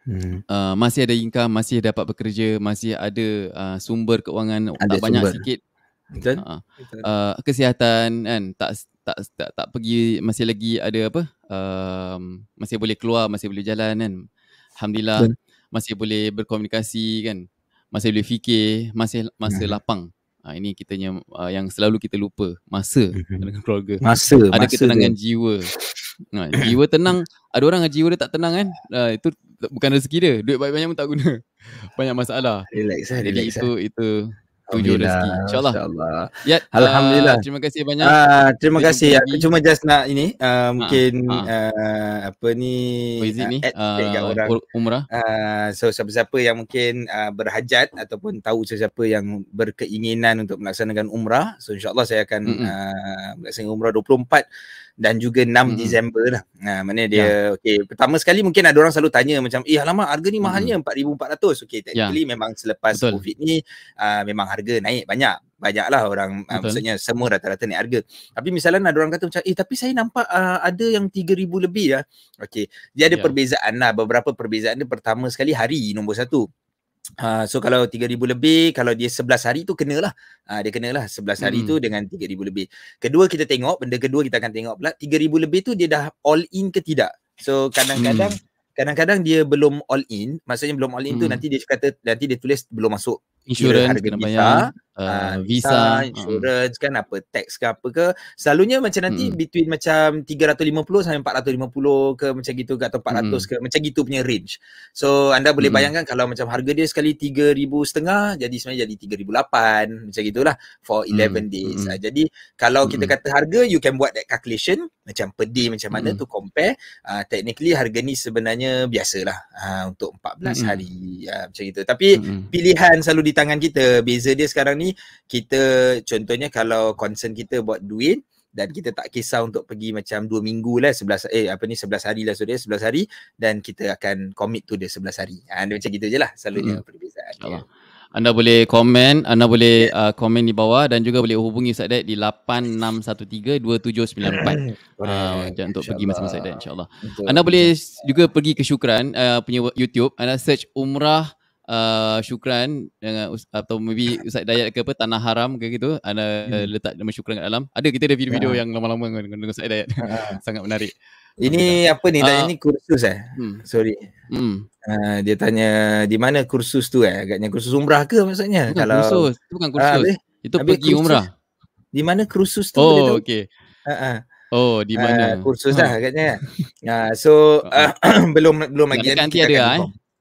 Uh, masih ada income, masih dapat bekerja, masih ada uh, sumber keuangan ada tak banyak sumber. Sikit. Betul. Uh, uh, kesihatan kan tak, tak tak tak pergi, masih lagi ada apa? Uh, masih boleh keluar, masih boleh jalan kan. Alhamdulillah. Betul. Masih boleh berkomunikasi kan. Masih boleh fikir, masih masa hmm. lapang. Uh, ini kitanya uh, yang selalu kita lupa, masa hmm. dengan keluarga. Masa, ada masa ketenangan dia. jiwa. Nah, jiwa tenang. Ada orang jiwa dia tak tenang kan. Uh, itu bukan rezeki dia. Duit banyak-banyak pun tak guna. Banyak masalah. Relax lah. Jadi relax itu, lah. itu tujuh rezeki. InsyaAllah. InsyaAllah. Ya, Alhamdulillah. Uh, terima kasih banyak. Uh, terima kasih. Aku cuma just nak ini. Uh, mungkin ha, ha. Uh, apa ni. Uh, ni uh, uh, orang. Umrah. Uh, so siapa-siapa yang mungkin uh, berhajat ataupun tahu siapa yang berkeinginan untuk melaksanakan umrah. So insyaAllah saya akan uh, melaksanakan umrah dua puluh empat dan juga enam mm-hmm. Disember lah. Nah, mana dia yeah. okey. Pertama sekali mungkin ada orang selalu tanya macam, "Eh, alamak harga ni mahalnya mm-hmm. empat ribu empat ratus." Okey, technically yeah. memang selepas Betul. Covid ni uh, memang harga naik banyak. Banyaklah orang uh, maksudnya semua rata-rata naik harga. Tapi misalnya ada orang kata macam, "Eh, tapi saya nampak uh, ada yang tiga ribu lebih ya." Okey. Dia ada yeah. perbezaan lah, beberapa perbezaan dia. Pertama sekali hari nombor satu. Uh, so kalau tiga ribu lebih, kalau dia sebelas hari tu kenalah. Uh, dia kenalah sebelas hari hmm. tu dengan tiga ribu lebih. Kedua kita tengok, benda kedua kita akan tengok pula tiga ribu lebih tu dia dah all in ke tidak. So kadang-kadang hmm. kadang-kadang dia belum all in, maksudnya belum all in hmm. tu nanti dia kata nanti dia tulis belum masuk insurans, harga kena visa, bayar, uh, uh, visa, visa, insurans uh. kan apa, tax ke apa ke. Selalunya macam nanti hmm. between macam tiga ratus lima puluh sampai empat ratus lima puluh ke macam gitu ke, atau empat ratus hmm. ke, macam gitu punya range. So anda boleh hmm. bayangkan kalau macam harga dia sekali tiga ribu setengah, jadi sebenarnya jadi tiga ribu lapan macam gitulah for eleven hmm. days. Hmm. Uh, jadi kalau hmm. kita kata harga, you can buat that calculation macam per day macam mana hmm. tu compare. Uh, technically harga ni sebenarnya biasalah uh, untuk empat belas hmm. hari uh, macam gitu. Tapi hmm. pilihan selalu di tangan kita. Beza dia sekarang ni, kita contohnya kalau concern kita buat duit dan kita tak kisah untuk pergi macam dua minggu lah, sebelas eh apa ni sebelas hari lah, so dia sebelas hari dan kita akan commit tu dia sebelas hari. Ha, macam gitu je lah selalunya hmm. perbezaan. Ya. Anda boleh komen, anda boleh yeah. uh, komen di bawah dan juga boleh hubungi Ustaz Dayat di lapan enam satu tiga dua tujuh sembilan empat uh, untuk pergi masing-masing Ustaz Dayat, insyaAllah. Betul. Anda boleh juga pergi ke Syukran uh, punya YouTube, anda search Umrah Uh, Syukran dengan atau maybe Ustaz Dayat ke apa, Tanah Haram ke gitu, anda hmm. letak nama Syukran kat dalam. Ada, kita ada video-video ha. yang lama-lama dengan Ustaz Dayat. Ha. Sangat menarik. Ini apa ni tanya uh, ni kursus eh? Hmm. Sorry. Hmm. Uh, dia tanya di mana kursus tu eh? Agaknya kursus umrah ke maksudnya? Bukan kalau kursus, itu bukan kursus. Uh, itu habis pergi kursus, umrah. Di mana kursus tu? Oh, okey. Uh-uh. Oh, di mana? Uh, kursus lah agaknya. Uh, so uh, belum belum lagi nanti ada ah.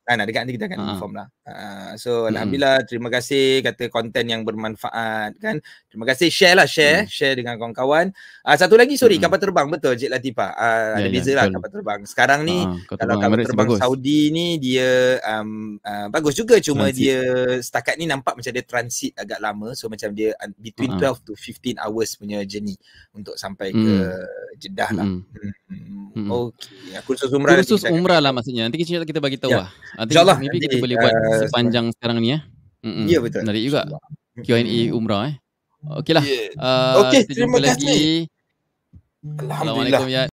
Ah, nak dekat nanti kita akan Ha. inform lah. Uh, so Mm-mm. Alhamdulillah, terima kasih kata konten yang bermanfaat kan. Terima kasih, share lah, share, mm. share dengan kawan-kawan. Uh, satu lagi sorry, mm. kapal terbang betul Cik Latifah. Uh, ya, ada beza ya, lah kapal terbang. Sekarang ni uh, kalau kapal terbang bagus. Saudi ni dia um, uh, bagus juga, cuma transit. Dia setakat ni nampak macam dia transit agak lama. So macam dia between uh-huh. twelve to fifteen hours punya journey untuk sampai mm. ke Jeddah lah. Mm. Mm. Okey, kursus umrah. Kursus umrah lah maksudnya. Nanti kita kita bagi tahu ya. lah. Nanti InsyaAllah maybe kita boleh buat uh, sepanjang semua. Sekarang ni ya. Mm-mm. Ya betul. Menarik juga. Q and A umrah eh. Okeylah. Yeah. Uh, Okey, terima kasih. Alhamdulillah. Assalamualaikum ya.